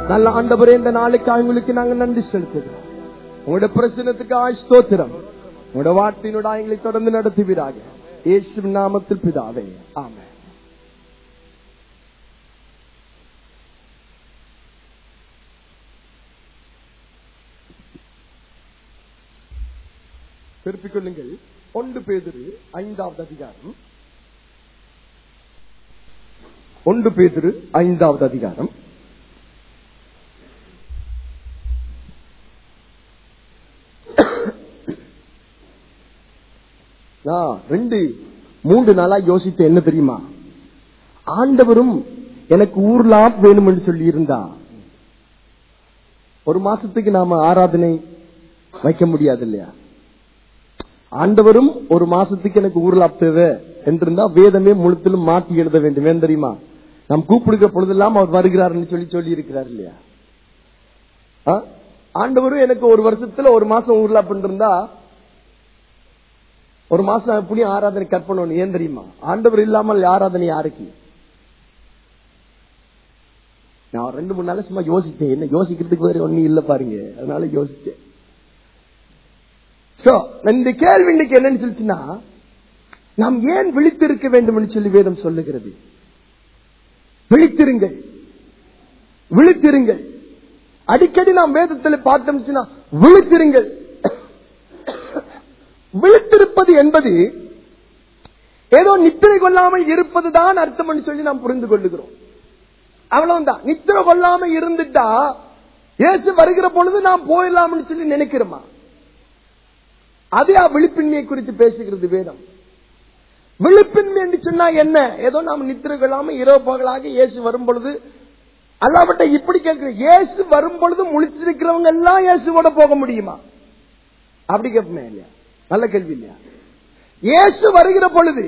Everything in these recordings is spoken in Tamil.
நல்ல ஆண்டவரே, இந்த நாளுக்காக உங்களுக்கு நாங்க நன்றி செலுத்துகிறோம். உங்களுடைய பிரசன்னத்துக்கு ஸ்தோத்திரம். உங்களுடைய வார்த்தையினோட எங்களை தொடர்ந்து நடத்துவீராக. இயேசுவின் நாமத்தில் பிதாவே, ஆமென். திருப்பிக் கொள்ளுங்கள். 1 பேதுரு 5வது அதிகாரம். 1 பேதுரு 5வது அதிகாரம். நான் 2-3 நாளா யோசித்த என்ன தெரியுமா, ஆண்டவரும் எனக்கு ஊர்லாம் வேணும் என்று சொல்லி இருந்தா ஒரு மாசத்துக்கு நாம ஆராதனை வைக்க முடியாது இல்லையா? ஆண்டவரும் ஒரு மாசத்துக்கு எனக்கு ஊர்லாப் தேவை என்றிருந்தா வேதமே முழுத்திலும் மாற்றி எழுத வேண்டும். ஏன் தெரியுமா? நாம் கூப்பிடுகிற பொழுதெல்லாம் அவர் வருகிறார்னு சொல்லி இருக்கிறார் இல்லையா? ஆண்டவரும் எனக்கு ஒரு வருஷத்துல ஒரு மாசம் ஊர்லாப் இருந்தா ஒரு மாசம் எப்படி ஆராதனை கற்பணும்? ஏன் தெரியுமா? ஆண்டவர் இல்லாமல் ஆராதனை யாருக்கு? நான் 2-3 நாள் சும்மா யோசிச்சேன். என்ன யோசிக்கிறதுக்கு வேற ஒன்னும் இல்ல பாருங்க, அதனால யோசிச்சேன். இந்த கேள்வி இன்னைக்கு என்னன்னு சொல்லிச்சுன்னா, நாம் ஏன் விழித்திருக்க வேண்டும் என்று சொல்லி வேதம் சொல்லுகிறது. விழித்திருங்கள், விழித்திருங்கள். அடிக்கடி நாம் வேதத்தில் பார்த்தோம்னா விழித்திருங்கள். விழித்திருப்பது என்பது ஏதோ நித்திரை கொள்ளாமல் இருப்பதுதான் அர்த்தம் என்று சொல்லி நாம் புரிந்து கொள்ளுகிறோம். அவ்வளவுதான். நித்திரை கொள்ளாமல் இருந்துட்டா இயேசு வருகிற பொழுது நாம் போயிடலாம்னு சொல்லி நினைக்கிறோமா? அதே விழிப்பின்மையை குறித்து பேசுகிறது வேதம். விழிப்பின்மை என்று சொன்னா என்ன? ஏதோ நாம் நித்திரை கொள்ளாமல் இரவு பகலாக இயேசு வரும் பொழுது அல்லாமட்ட இப்படி கேட்கிறேன், இயேசு வரும் பொழுது முழிச்சிருக்கிறவங்க எல்லாம் இயேசுவோட போக முடியுமா? அப்படி கேட்பேன் இல்லையா? நல்ல கேள்வி இல்லையா? இயேசு வருகிற பொழுது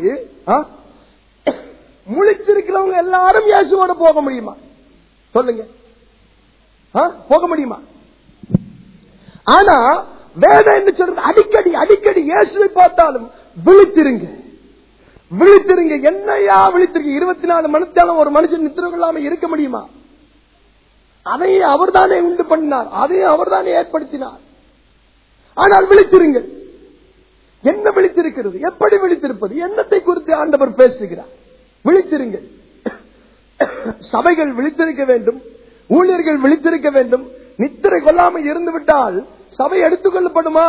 முழிச்சிருக்கிறவங்க எல்லாரும் இயேசுவோட போக முடியுமா? சொல்லுங்க, போக முடியுமா? ஆனா வேதம் என்ன சொல்றது? அடிக்கடி அடிக்கடி இயேசுவை பார்த்தாலும் விழித்திருங்க, விழித்திருங்க. என்னையா விழித்திருங்க? 24 மணித்தாலும் ஒரு மனுஷன் நித்திரை கொள்ளாம இருக்க முடியுமா? அதையும் அவர் தானே உண்டு பண்ணினார், அதையும் அவர் தானே ஏற்படுத்தினார். ஆனால் விழித்திருங்கள். என்ன விழித்திருக்கிறது? எப்படி விழித்திருப்பது? என்னத்தை குறித்து ஆண்டவர் பேசுகிறார்? விழித்திருங்கள். சபைகள் விழித்திருக்க வேண்டும், ஊழியர்கள் விழித்திருக்க வேண்டும். நித்திரை கொள்ளாமல் இருந்து விட்டால் சபை எடுத்துக் கொள்ளப்படுமா?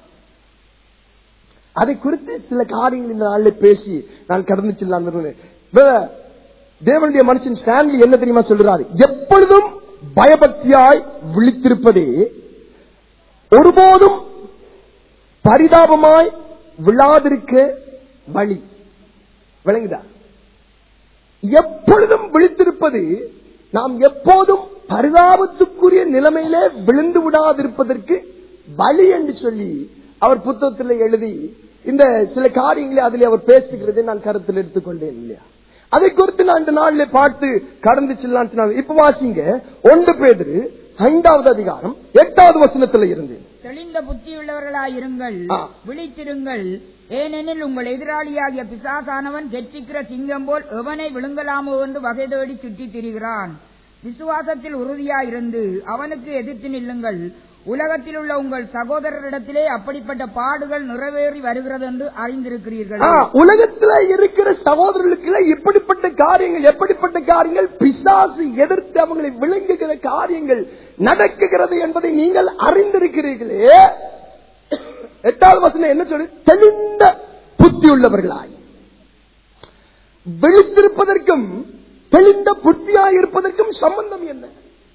அதை குறித்து சில காரியங்கள் இந்த நாளில் பேசி நான் கடந்து செல்லலாம். தேவனுடைய மனுஷன் ஸ்டான்லி என்ன தெரியுமா சொல்றாரு? எப்பொழுதும் பயபக்தியாய் விழித்திருப்பதே ஒருபோதும் பரிதாபமாய் விழாதிருக்க வழி. விளங்குதா? எப்பொழுதும் விழித்திருப்பது நாம் எப்போதும் பரிதாபத்துக்குரிய நிலைமையிலே விழுந்து விடாதிருப்பதற்கு வழி என்று சொல்லி அவர் புத்தகத்தில் எழுதி இந்த சில காரியங்களை அதிலே அவர் பேசுகிறதை நான் கருத்தில் எடுத்துக்கொண்டேன் இல்லையா? அதை குறித்து நான் இந்த நாளிலே பார்த்து கடந்து செல்லலாம். இப்ப வாசிங்க 1 பேதுரு 5வது அதிகாரம் 8வது வசனத்தில் இருந்து. தெளிந்த புத்தியுள்ளவர்களாயிருங்கள், விழித்திருங்கள். ஏனெனில் உங்கள் எதிராளியாகிய பிசாசானவன் கெர்ச்சிக்கிற சிங்கம் போல் எவனை விழுங்கலாமோ என்று வகை தேடி சுற்றித் திரிகிறான். விசுவாசத்தில் உறுதியாயிருந்து அவனுக்கு எதிர்த்து நில்லுங்கள். உலகத்தில் உள்ள உங்கள் சகோதரரிடத்திலே அப்படிப்பட்ட பாடுகள் நிறைவேறி வருகிறது என்று அறிந்திருக்கிறீர்கள். உலகத்தில் இருக்கிற சகோதரர்களுக்கு இப்படிப்பட்ட காரியங்கள், எப்படிப்பட்ட காரியங்கள், பிசாசு எதிர்த்து அவங்களை விளங்குகிற காரியங்கள் நடக்குகிறது என்பதை நீங்கள் அறிந்திருக்கிறீர்களே. 8வது வசனம் என்ன சொல்லு? தெளிந்த புத்தி உள்ளவர்களாய். விழித்திருப்பதற்கும் தெளிந்த புத்தியாய் இருப்பதற்கும் சம்பந்தம் என்ன?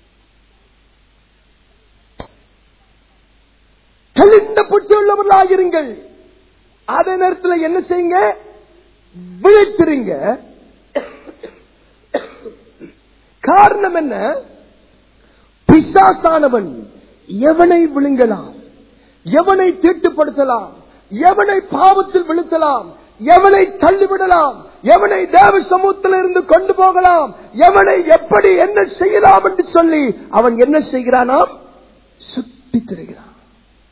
தெளிந்த புத்தி உள்ளவர்களாயிருங்கள். அதே நேரத்தில் என்ன செய்யுங்க? விழித்திருங்க. காரணம் என்ன? பிசாசானவன் எவனை விழுங்கலாம், எவனை தீட்டுப்படுத்தலாம், எவனை பாவத்தில் விழுத்தலாம், எவனை தள்ளிவிடலாம், எவனை தேவ சமூகத்தில் இருந்து கொண்டு போகலாம், எவனை எப்படி என்ன செய்யலாம் என்று சொல்லி அவன் என்ன செய்கிறானாம்? சுற்றித் திரிகிறான்,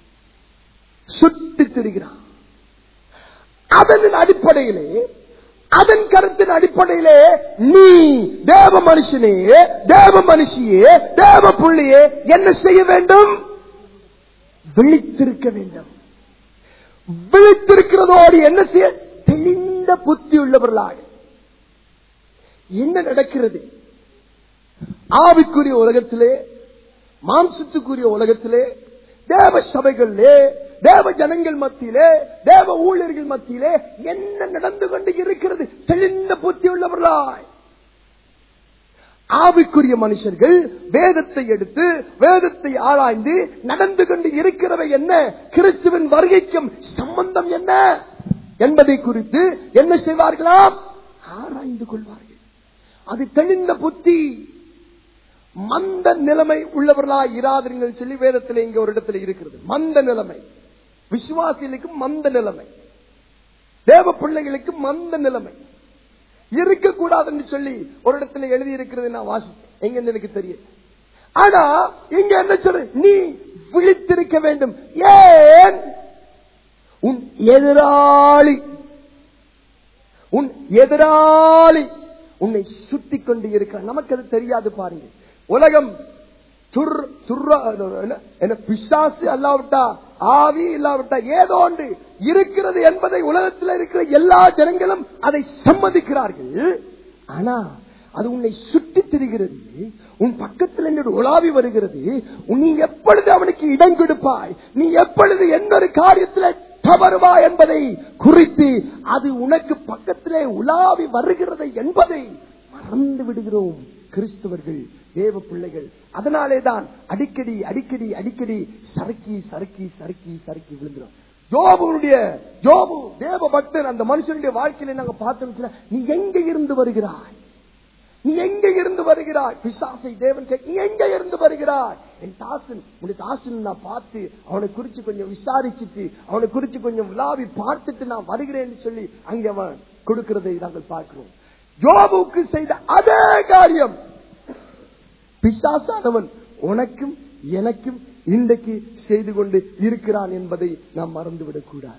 சுற்றித் திரிகிறான். அதன் அடிப்படையிலே அதன் கருத்தின் அடிப்படையிலே நீ தேவ மனுஷனே, தேவ மனுஷியே, தேவ புள்ளியே என்ன செய்ய வேண்டும்? விழித்திருக்க வேண்டும். விழித்திருக்கிறதோடு என்ன செய்ய? தெளிந்த புத்தி உள்ளவர்களாக. என்ன நடக்கிறது? ஆவிக்குரிய உலகத்திலே, மாம்சத்துக்குரிய உலகத்திலே, தேவ சபைகளிலே, தேவ ஜனங்கள் மத்தியிலே, தேவ ஊழியர்கள் மத்தியிலே என்ன நடந்து கொண்டு இருக்கிறது? தெளிந்த புத்தி உள்ளவர்களாய். ஆவிக்குரிய மனுஷர்கள் வேதத்தை எடுத்து வேதத்தை ஆராய்ந்து நடந்து கொண்டு இருக்கிறவை என்ன, கிறிஸ்துவின் வருகைக்கும் சம்பந்தம் என்ன என்பதை குறித்து என்ன செய்வார்களாம்? ஆராய்ந்து கொள்வார்கள். அது தெளிந்த புத்தி. மந்த நிலைமை உள்ளவர்களாய் இராதீர்கள் சொல்லி வேதத்தில் இங்க ஒரு இடத்துல இருக்கிறது. மந்த நிலைமை விசுவாசிகளுக்கு மந்த நிலைமை, தேவ பிள்ளைகளுக்கு மந்த நிலைமை இருக்கக்கூடாது என்று சொல்லி ஒரு இடத்துல எழுதி இருக்கிறது. நான் வாசித்தேன், எங்க எனக்கு தெரியும். ஆனா இங்க என்ன சொல்ற? நீ விழித்திருக்க வேண்டும். ஏன்? உன் எதிராளி உன்னை சுத்தி கொண்டு இருக்க. நமக்கு அது தெரியாது. பாருங்க, உலகம் பிசாசு அல்லாவிட்டா, ஆவி இல்லாவிட்டா ஏதோ ஒன்று இருக்கிறது என்பதை உலகத்தில் இருக்கிற எல்லா ஜனங்களும் அதை சம்மதிக்கிறார்கள். ஆனா அது உன்னை சுற்றி திரிகிறது, உன் பக்கத்தில் என்று உலாவி வருகிறது. நீ எப்பொழுது அவனுக்கு இடம் கொடுப்பாய், நீ எப்பொழுது எந்த ஒரு காரியத்தில் தவறுவா என்பதை குறித்து அது உனக்கு பக்கத்திலே உலாவி வருகிறது என்பதை மறந்து விடுகிறோம் கிறிஸ்தவர்கள், தேவ பிள்ளைகள். அதனாலேதான் அடிக்கடி அடிக்கடி அடிக்கடி சறுக்கி சறுக்கி சறுக்கி சறுக்கி விழுந்துடும். யோபு தேவ பக்தன், அந்த மனுஷனுடைய வாழ்க்கையில நாங்க பார்த்தோம். நீ எங்க இருந்து வருகிறாய்? நீ எங்க இருந்து வருகிறாய்? பிசாசை தேவன் கேட்க, நீ எங்க இருந்து வருகிறாய்? என் தாசன், உன்னுடைய தாசன் நான் பார்த்து அவனை குறிச்சு கொஞ்சம் விசாரிச்சுட்டு அவனை குறிச்சு கொஞ்சம் விழாவி பார்த்துட்டு நான் வருகிறேன்னு சொல்லி அங்கே அவன் கொடுக்கிறதை நாங்கள் பார்க்கிறோம். யோபுக்கு செய்த அதே காரியம் பிசாசானவன் உனக்கும் எனக்கும் இன்றைக்கு செய்து கொண்டு இருக்கிறான் என்பதை நாம் மறந்துவிடக் கூடாது.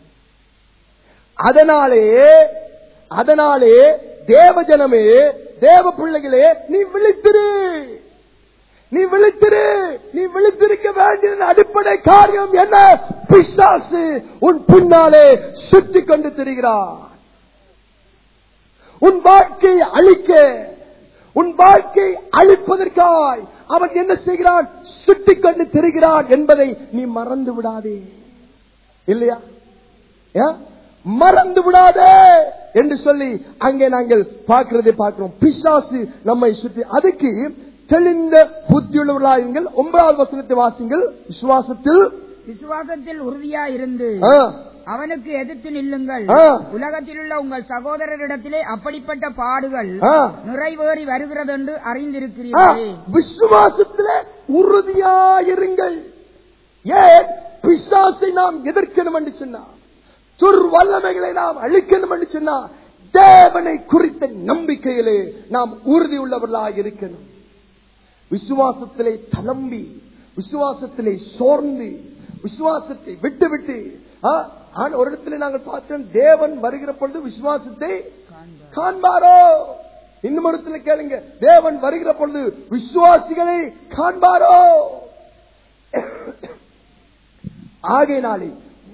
அதனாலே தேவ ஜனமே, தேவ பிள்ளைகளே, நீ விழித்திரு. நீ விழித்திருக்க வேண்டிய அடிப்படை காரியம் என்ன? பிசாசு உன் பின்னாலே சுற்றி கொண்டு திரிகிறான். உன் வாழ்க்கையை அழிக்க, உன் வாழ்க்கை அழிப்பதற்காய் அவன் என்ன செய்கிறான்? சுட்டிக் கொண்டு திரிகிறான் என்பதை நீ மறந்து விடாதே. இல்லையா? மறந்து விடாதே என்று சொல்லி அங்கே நாங்கள் பார்க்கிறதை பார்க்கிறோம். பிசாசு நம்மை சுற்றி. அதுக்கு தெளிந்த புத்தியுள்ளவர்களாயுங்கள். 9வது வசனத்தை வாசிங்கள். விசுவாசத்தில் உறுதியா இருந்து அவனுக்கு எதிர்த்து நில்லுங்கள். உலகத்தில் உள்ள உங்கள் சகோதரரிடத்திலே அப்படிப்பட்ட பாடுகள் நிறைவேறி வருகிறது என்று அறிந்திருக்கிறீர்கள். விசுவாசத்திலே உறுதியாயிருங்கள். ஏன்? பிசாசை நாம் எதிர்க்கணும் என்று சொன்னார், துர்வல்லமைகளை நாம் அழிக்கணும் என்று சொன்னார், தேவனை குறித்த நம்பிக்கையிலே நாம் உறுதி உள்ளவர்களாக இருக்கணும். விசுவாசத்திலே தளம்பி, விசுவாசத்திலே சோர்ந்து, விசுவாசத்தை விட்டு ஒரு இடத்துல நாங்கள் பார்த்தோம், தேவன் வருகிற பொழுது விசுவாசத்தை காண்பாரோ. இன்னும் இடத்துல கேளுங்க, தேவன் வருகிற பொழுது விசுவாசிகளை காண்பாரோ. ஆகையினாலே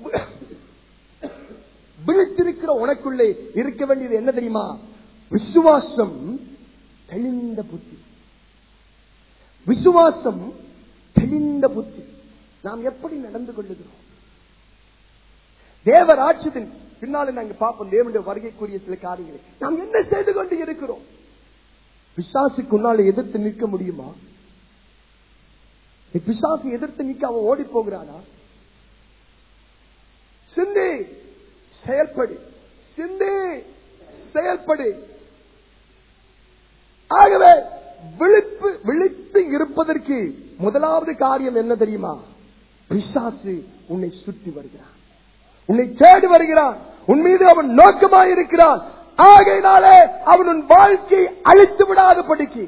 விழித்திருக்கிற உனக்குள்ளே இருக்க வேண்டியது என்ன தெரியுமா? விசுவாசம், தெளிந்த புத்தி. விசுவாசம், தெளிந்த புத்தி. நாம் எப்படி நடந்து கொள்ளுகிறோம்? தேவராட்சியத்தின் பின்னாலே நாங்கள் பார்ப்போம் தேவனுடைய வருகைக்குரிய சில காரியங்களை. நாம் என்ன செய்து கொண்டு இருக்கிறோம்? பிசாசுக்கு முன்னாலே எதிர்த்து நிற்க முடியுமா? பிசாசு எதிர்த்து நிற்க அவன் ஓடி போகிறானா? சிந்தி செயல்படு, சிந்தி செயல்படு. ஆகவே விழித்து இருப்பதற்கு முதலாவது காரியம் என்ன தெரியுமா? பிசாசு உன்னை சுற்றி வருகிறான், உன்னை தேடி வருகிறான், உன் மீது அவன் நோக்கமாக இருக்கிறான். ஆகையினாலே அவன் உன் வாழ்க்கையை அழித்து விடாத படிக்கு,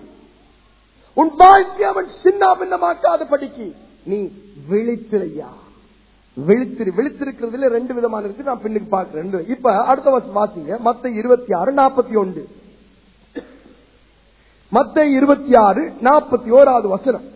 உன் வாழ்க்கை அவன் சின்ன பின்னமாக்காத படிக்கு நீ விழித்திரையா, விழித்திருக்கிறதுல ரெண்டு விதமான இருக்கு. நான் பின்னுக்கு பாக்குறேன். இப்ப அடுத்த வாசிங்க மத்தேயு 26:41. மத்தேயு 26:41 வசனம்.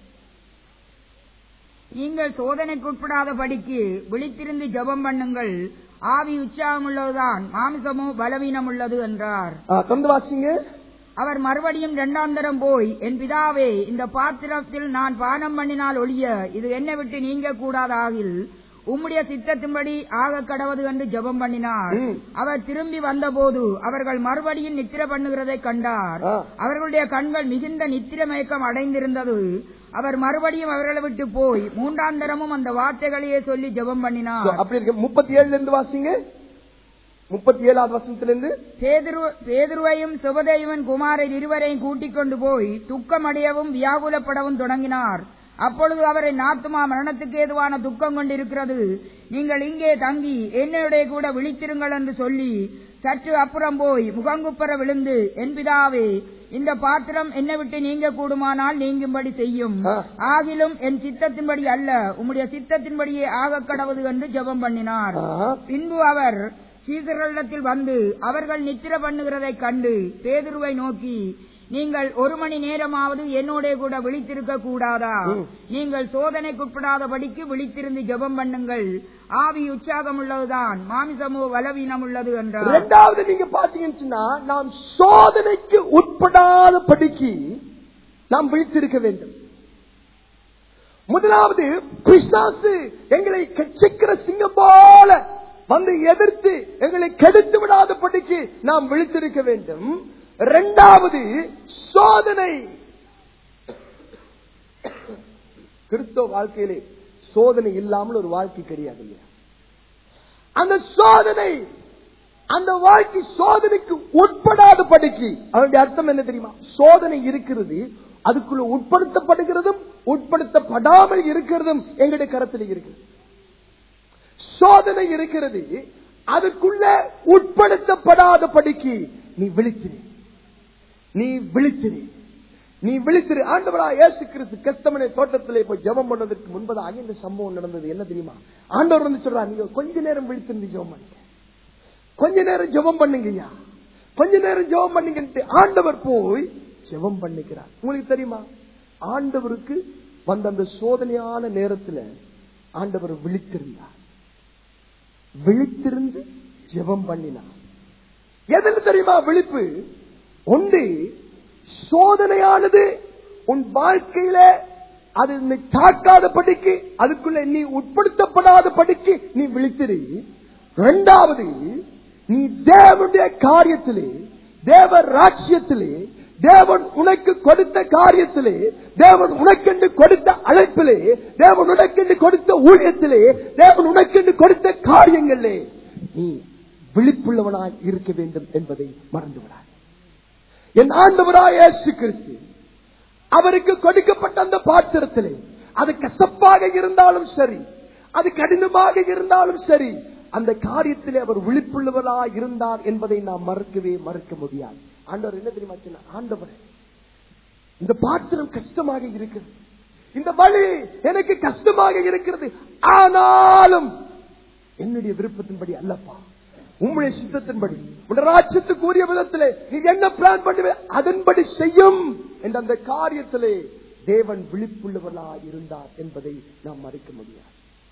நீங்கள் சோதனைக்குட்படாத படிக்கு விழித்திருந்து ஜெபம் பண்ணுங்கள். ஆவி உற்சாகம் உள்ளதுதான், மாமிசமோ பலவீனம் உள்ளது என்றார். தந்து வாசிங்க. அவர் மறுபடியும் இரண்டாந்தரம் போய், என் பிதாவே, இந்த பாத்திரத்தில் நான் பானம் பண்ணினால் ஒழிய இது என்னை விட்டு நீங்க கூடாதாகில் உம்முடைய சித்தத்தின்படி ஆக கடவது என்று ஜெபம் பண்ணினார். அவர் திரும்பி வந்தபோது அவர்கள் மறுபடியும் நித்திர பண்ணுகிறதை கண்டார். அவர்களுடைய கண்கள் மிகுந்த நித்திர மயக்கம் அடைந்திருந்தது. அவர் மறுபடியும் அவர்களை விட்டு போய் மூன்றாந்தரமும் அந்த வார்த்தைகளையே சொல்லி ஜெபம் பண்ணினார். அப்படி இருக்கு. 37 இருந்து வாசிங்க. 37வது வசனத்திலிருந்து. பேதுருவையும் செபதேயுவின் குமாரர் இருவரையும் கூட்டிக் கொண்டு போய் துக்கமடையவும் வியாகுலப்படவும் தொடங்கினார். அப்பொழுது அவரை ஆத்துமா மரணத்துக்கு ஏதுவான துக்கம் கொண்டிருக்கிறது, நீங்கள் இங்கே தங்கி என்னுடைய கூட விழித்திருங்கள் என்று சொல்லி சற்று அப்புறம் போய் முகங்குப்பர விழுந்து, என் பிதாவே, இந்த பாத்திரம் என்னை விட்டு நீங்க கூடுமானால் நீங்கும்படி செய்யும். ஆகிலும் என் சித்தத்தின்படி அல்ல, உம்முடைய சித்தத்தின்படியே ஆக கடவுது என்று ஜெபம் பண்ணினார். பின்பு அவர் சீசர்களிடத்தில் வந்து அவர்கள் நித்திர பண்ணுகிறதை கண்டு பேதுருவை நோக்கி, நீங்கள் 1 மணி நேரமாவது என்னோட கூட விழித்திருக்க கூடாதா? நீங்கள் சோதனைக்குட்படாத படிக்கு விழித்திருந்து ஜெபம் பண்ணுங்கள். ஆவி உற்சாகம் உள்ளதுதான், மாமிசமோ பலவீனம் உள்ளது என்றார். இரண்டாவது நீங்க பாத்தீங்கன்னா, நாம் சோதனைக்கு உட்படாத படிக்கு நாம் விழித்திருக்க வேண்டும். முதலாவது, பிசாசு எங்களை கச்சிக்கிற சிங்கம் போல வந்து எதிர்த்து எங்களை கெடுத்து விடாத படிக்கு நாம் விழித்திருக்க வேண்டும். இரண்டாவது, சோதனை. கிறிஸ்தவ வாழ்க்கையிலே சோதனை இல்லாமல் ஒரு வாழ்க்கை கிடையாது. அந்த சோதனை, அந்த வாழ்க்கை சோதனைக்கு உட்படாத படிக்கு, அதனுடைய அர்த்தம் என்ன தெரியுமா? சோதனை இருக்கிறது, அதுக்குள்ள உட்படுத்தப்படுகிறதும் உட்படுத்தப்படாமல் இருக்கிறதும் எங்களுடைய கரத்தில் இருக்கிறது. சோதனை இருக்கிறது, அதுக்குள்ள உட்படுத்தப்படாத படிக்கு நீ விழித்திரு, நீ விழித்திரு, நீ விழித்திரு. ஆண்டவராகிய இயேசு கிறிஸ்து கெத்செமனே தோட்டத்திலே போய் ஜெபம் பண்ணதற்கு முன்பதாக இந்த சம்பவம் நடந்தது. என்ன தெரியுமா? ஆண்டவர் வந்து சொல்றார், நீங்க கொஞ்ச நேரம் விழித்திருந்து ஜெபம் பண்ணுங்க, கொஞ்ச நேரம் ஜெபம் பண்ணுங்கய்யா, கொஞ்ச நேரம் ஜெபம் பண்ணுங்க. ஆண்டவர் போய் ஜெபம் பண்ணுகிறார். உங்களுக்கு தெரியுமா, ஆண்டவருக்கு வந்த அந்த சோதனையான நேரத்தில் ஆண்டவர் விழித்திருந்தார், விழித்திருந்து ஜெபம் பண்ணினார். எதுன்னு தெரியுமா விழிப்பு? ஒன்று, சோதனையானது உன் வாழ்க்கையில அது தாக்காத படிக்கு, அதுக்குள்ள நீ உட்படுத்தப்படாத படிக்கு நீ விழித்திரு. இரண்டாவது, நீ தேவனுடைய காரியத்திலே, தேவ ராஜ்யத்திலே, தேவன் உனக்கு கொடுத்த காரியத்திலே, தேவன் உனக்கென்று கொடுத்த அழைப்பிலே, தேவன் உனக்கென்று கொடுத்த ஊழியத்திலே, தேவன் உனக்கென்று கொடுத்த காரியங்களே நீ விழிப்புள்ளவனாய் இருக்க வேண்டும் என்பதை மறந்துவிடாது. என் ஆண்டவராகிய இயேசு கிறிஸ்து அவருக்கு கொடுக்கப்பட்ட அந்த பாத்திரத்திலே, அது கசப்பாக இருந்தாலும் சரி, அது கடினமாக இருந்தாலும் சரி, அந்த காரியத்திலே அவர் விழிப்புள்ளவராக இருந்தார் என்பதை நாம் மறுக்க முடியாது. ஆண்டவர் என்ன தெரியுமா சொன்னார்? ஆண்டவரே, இந்த பாத்திரம் கஷ்டமாக இருக்கிறது, இந்த வழி எனக்கு கஷ்டமாக இருக்கிறது, ஆனாலும் என்னுடைய விருப்பத்தின்படி அல்லப்பா, உம்முடைய சித்தத்தின்படி, உடைய ராஜ்யத்துக்கு உரிய விதத்திலே நீ என்ன பிளான் பண்ணுவே அதன்படி செய்யும் என்ற அந்த காரியத்திலே தேவன் விழிப்புள்ளவர்களாக இருந்தார் என்பதை நாம் மறைக்க முடியாது.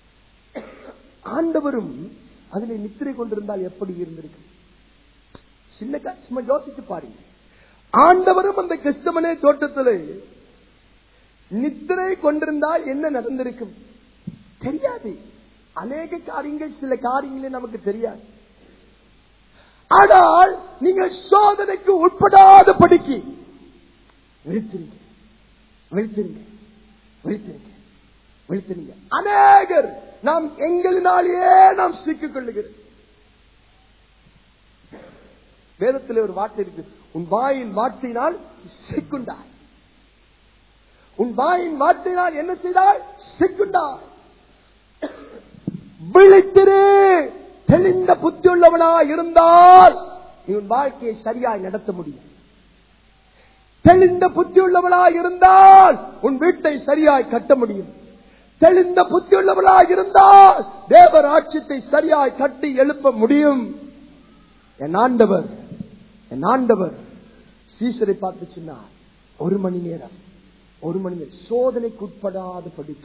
ஆண்டவரும் அதிலே நித்திரை கொண்டிருந்தால் எப்படி இருந்திருக்கும்? சின்ன யோசித்து பாருங்க. ஆண்டவரும் அந்த கெத்செமனே தோட்டத்திலே நித்திரை கொண்டிருந்தால் என்ன நடந்திருக்கும் தெரியாது. அநேக காரியங்கள், சில காரியங்களே நமக்கு தெரியாது. ஆனால் நீங்கள் சோதனைக்கு உட்படாத படிக்கு விழித்திருங்க, விழித்திருங்க, விழித்திருங்க, விழித்திருங்க. அநேகர் நாம் எங்களினாலேயே நாம் சிக்கிக் கொள்ளுகிறோம். வேதத்தில் ஒரு வார்த்தை இருக்கு, உன் வாயின் வார்த்தையினால் சிக்குண்டாய். உன் வாயின் வார்த்தையினால் என்ன செய்தால் சிக்குண்டாய். விழித்திரு, தெளிந்த புத்தி உள்ளவனா இருந்தால் நீ உன் வாழ்க்கையை சரியாய் நடத்த முடியும். தெளிந்த புத்தி உள்ளவனா இருந்தால் உன் வீட்டை சரியாய் கட்ட முடியும். தெளிந்த புத்தியுள்ளவர்களாக இருந்தால் தேவ ராஜ்யத்தை சரியாய் கட்டி எழுப்ப முடியும். என் ஆண்டவர் சீசரை பார்த்து சொன்னார், 1 மணி நேரம் சோதனைக்குட்படாத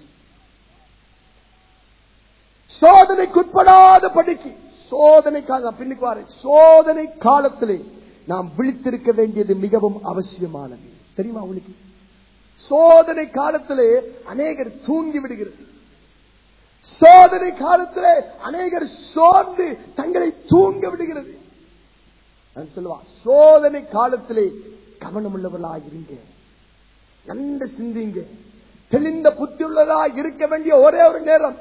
படிக்கு சோதனைக்காக பின்னுக்கு வாரு. சோதனை காலத்திலே நாம் விழித்திருக்க வேண்டியது மிகவும் அவசியமானது. தெரியுமா உங்களுக்கு? சோதனை காலத்திலே அநேகர் தூங்கி விடுகிறது. சோதனை காலத்திலே அநேகர் சோர்ந்து தங்களை தூங்க விடுகிறது. நான் சொல்லுவா, சோதனை காலத்திலே கவனம் உள்ளவர்களாக இருங்க, நன்கு சிந்திங்க. தெளிந்த புத்தியுள்ளதாக இருக்க வேண்டிய ஒரே ஒரு நேரம்,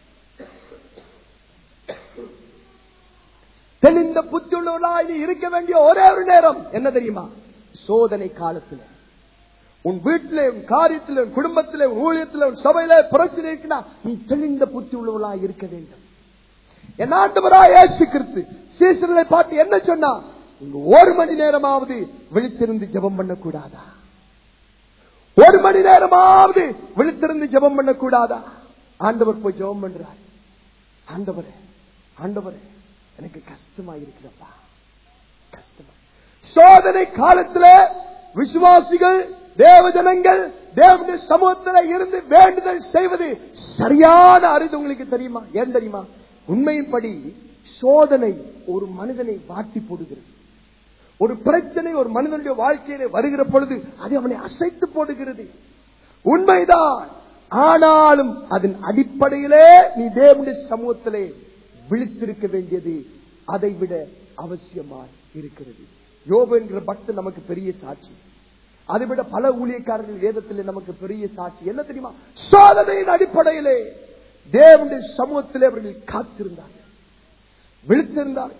தெளிந்த புத்தியுள்ளவர்களாக இருக்க வேண்டிய ஒரே ஒரு நேரம் என்ன தெரியுமா? சோதனை காலத்தில் உன் வீட்டிலே, உன் காரியத்திலே, உன் குடும்பத்திலே, உன் ஊழியத்திலே, உன் சபையிலே பிரச்சனை இருக்குன்னா நீ தெளிந்த புத்தி உள்ளவர்களாக இருக்க வேண்டும். என் ஆண்டவராகிய இயேசு கிறிஸ்து சீசர்களை பார்த்து என்ன சொன்னா? 1 மணி நேரமாவது விழித்திருந்து ஜெபம் பண்ணக்கூடாதா? 1 மணி நேரமாவது விழித்திருந்து ஜெபம் பண்ணக்கூடாதா? ஆண்டவர் போய் ஜெபம் பண்றார். ஆண்டவரே எனக்கு கஷ்டமா இருக்கிறப்பா, கஷ்டமா. சோதனை காலத்துல விசுவாசிகள், தேவஜனங்கள் தேவனுடைய சமூகத்தில் இருந்து வேண்டுதல் செய்வது சரியான அறிவு உங்களுக்கு தெரியுமா? ஏன் தெரியுமா? உண்மையின்படி சோதனை ஒரு மனிதனை வாட்டி போடுகிறது. ஒரு பிரச்சனை ஒரு மனிதனுடைய வாழ்க்கையிலே வருகிற பொழுது அது அவனை அசைத்து போடுகிறது. உண்மைதான். ஆனாலும் அதன் அடிப்படையிலே நீ தேவனுடைய சமூகத்திலே விழித்திருக்க வேண்டியது அதை விட அவசியமாக இருக்கிறது. யோபு என்கிற பக்தன் நமக்கு பெரிய சாட்சி. அதை விட பல ஊழியக்காரர்கள் வேதத்திலே நமக்கு பெரிய சாட்சி. என்ன தெரியுமா? சோதனையின் அடிப்படையிலே தேவனுடைய சமூகத்திலே அவர்கள் காத்திருந்தார்கள், விழித்திருந்தார்கள்.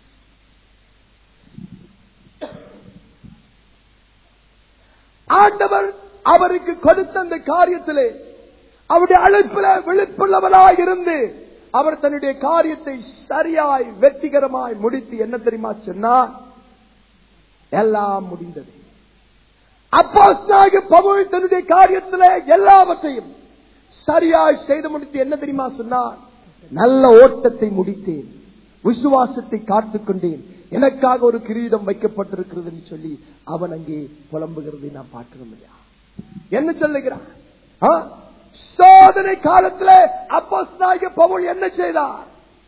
ஆண்டவர் அவருக்கு கொடுத்த அந்த காரியத்திலே அவருடைய அழைப்பிலே விழிப்புள்ளவராக இருந்து அவர் தன்னுடைய காரியத்தை சரியாய் வெற்றிகரமாய் முடித்து என்ன தெரியுமா சொன்னார்? எல்லாம் முடிந்தது. அப்போஸ்தலனாகிய பவுல் தன்னுடைய காரியத்திலே எல்லாவற்றையும் சரியாய் செய்து முடித்து என்ன தெரியுமா சொன்னார்? நல்ல ஓட்டத்தை முடித்தேன், விசுவாசத்தை காத்துக் கொண்டேன், எனக்காக ஒரு கிரீடம் வைக்கப்பட்டிருக்கிறது என்று சொல்லி அவன் அங்கே புலம்புகிறதை நாம் பார்க்கிறோம் இல்லையா? என்ன சொல்லுகிறான்? சோதனை காலத்தில் அப்போஸ்தலனாகிய பவுல் என்ன செய்தார்?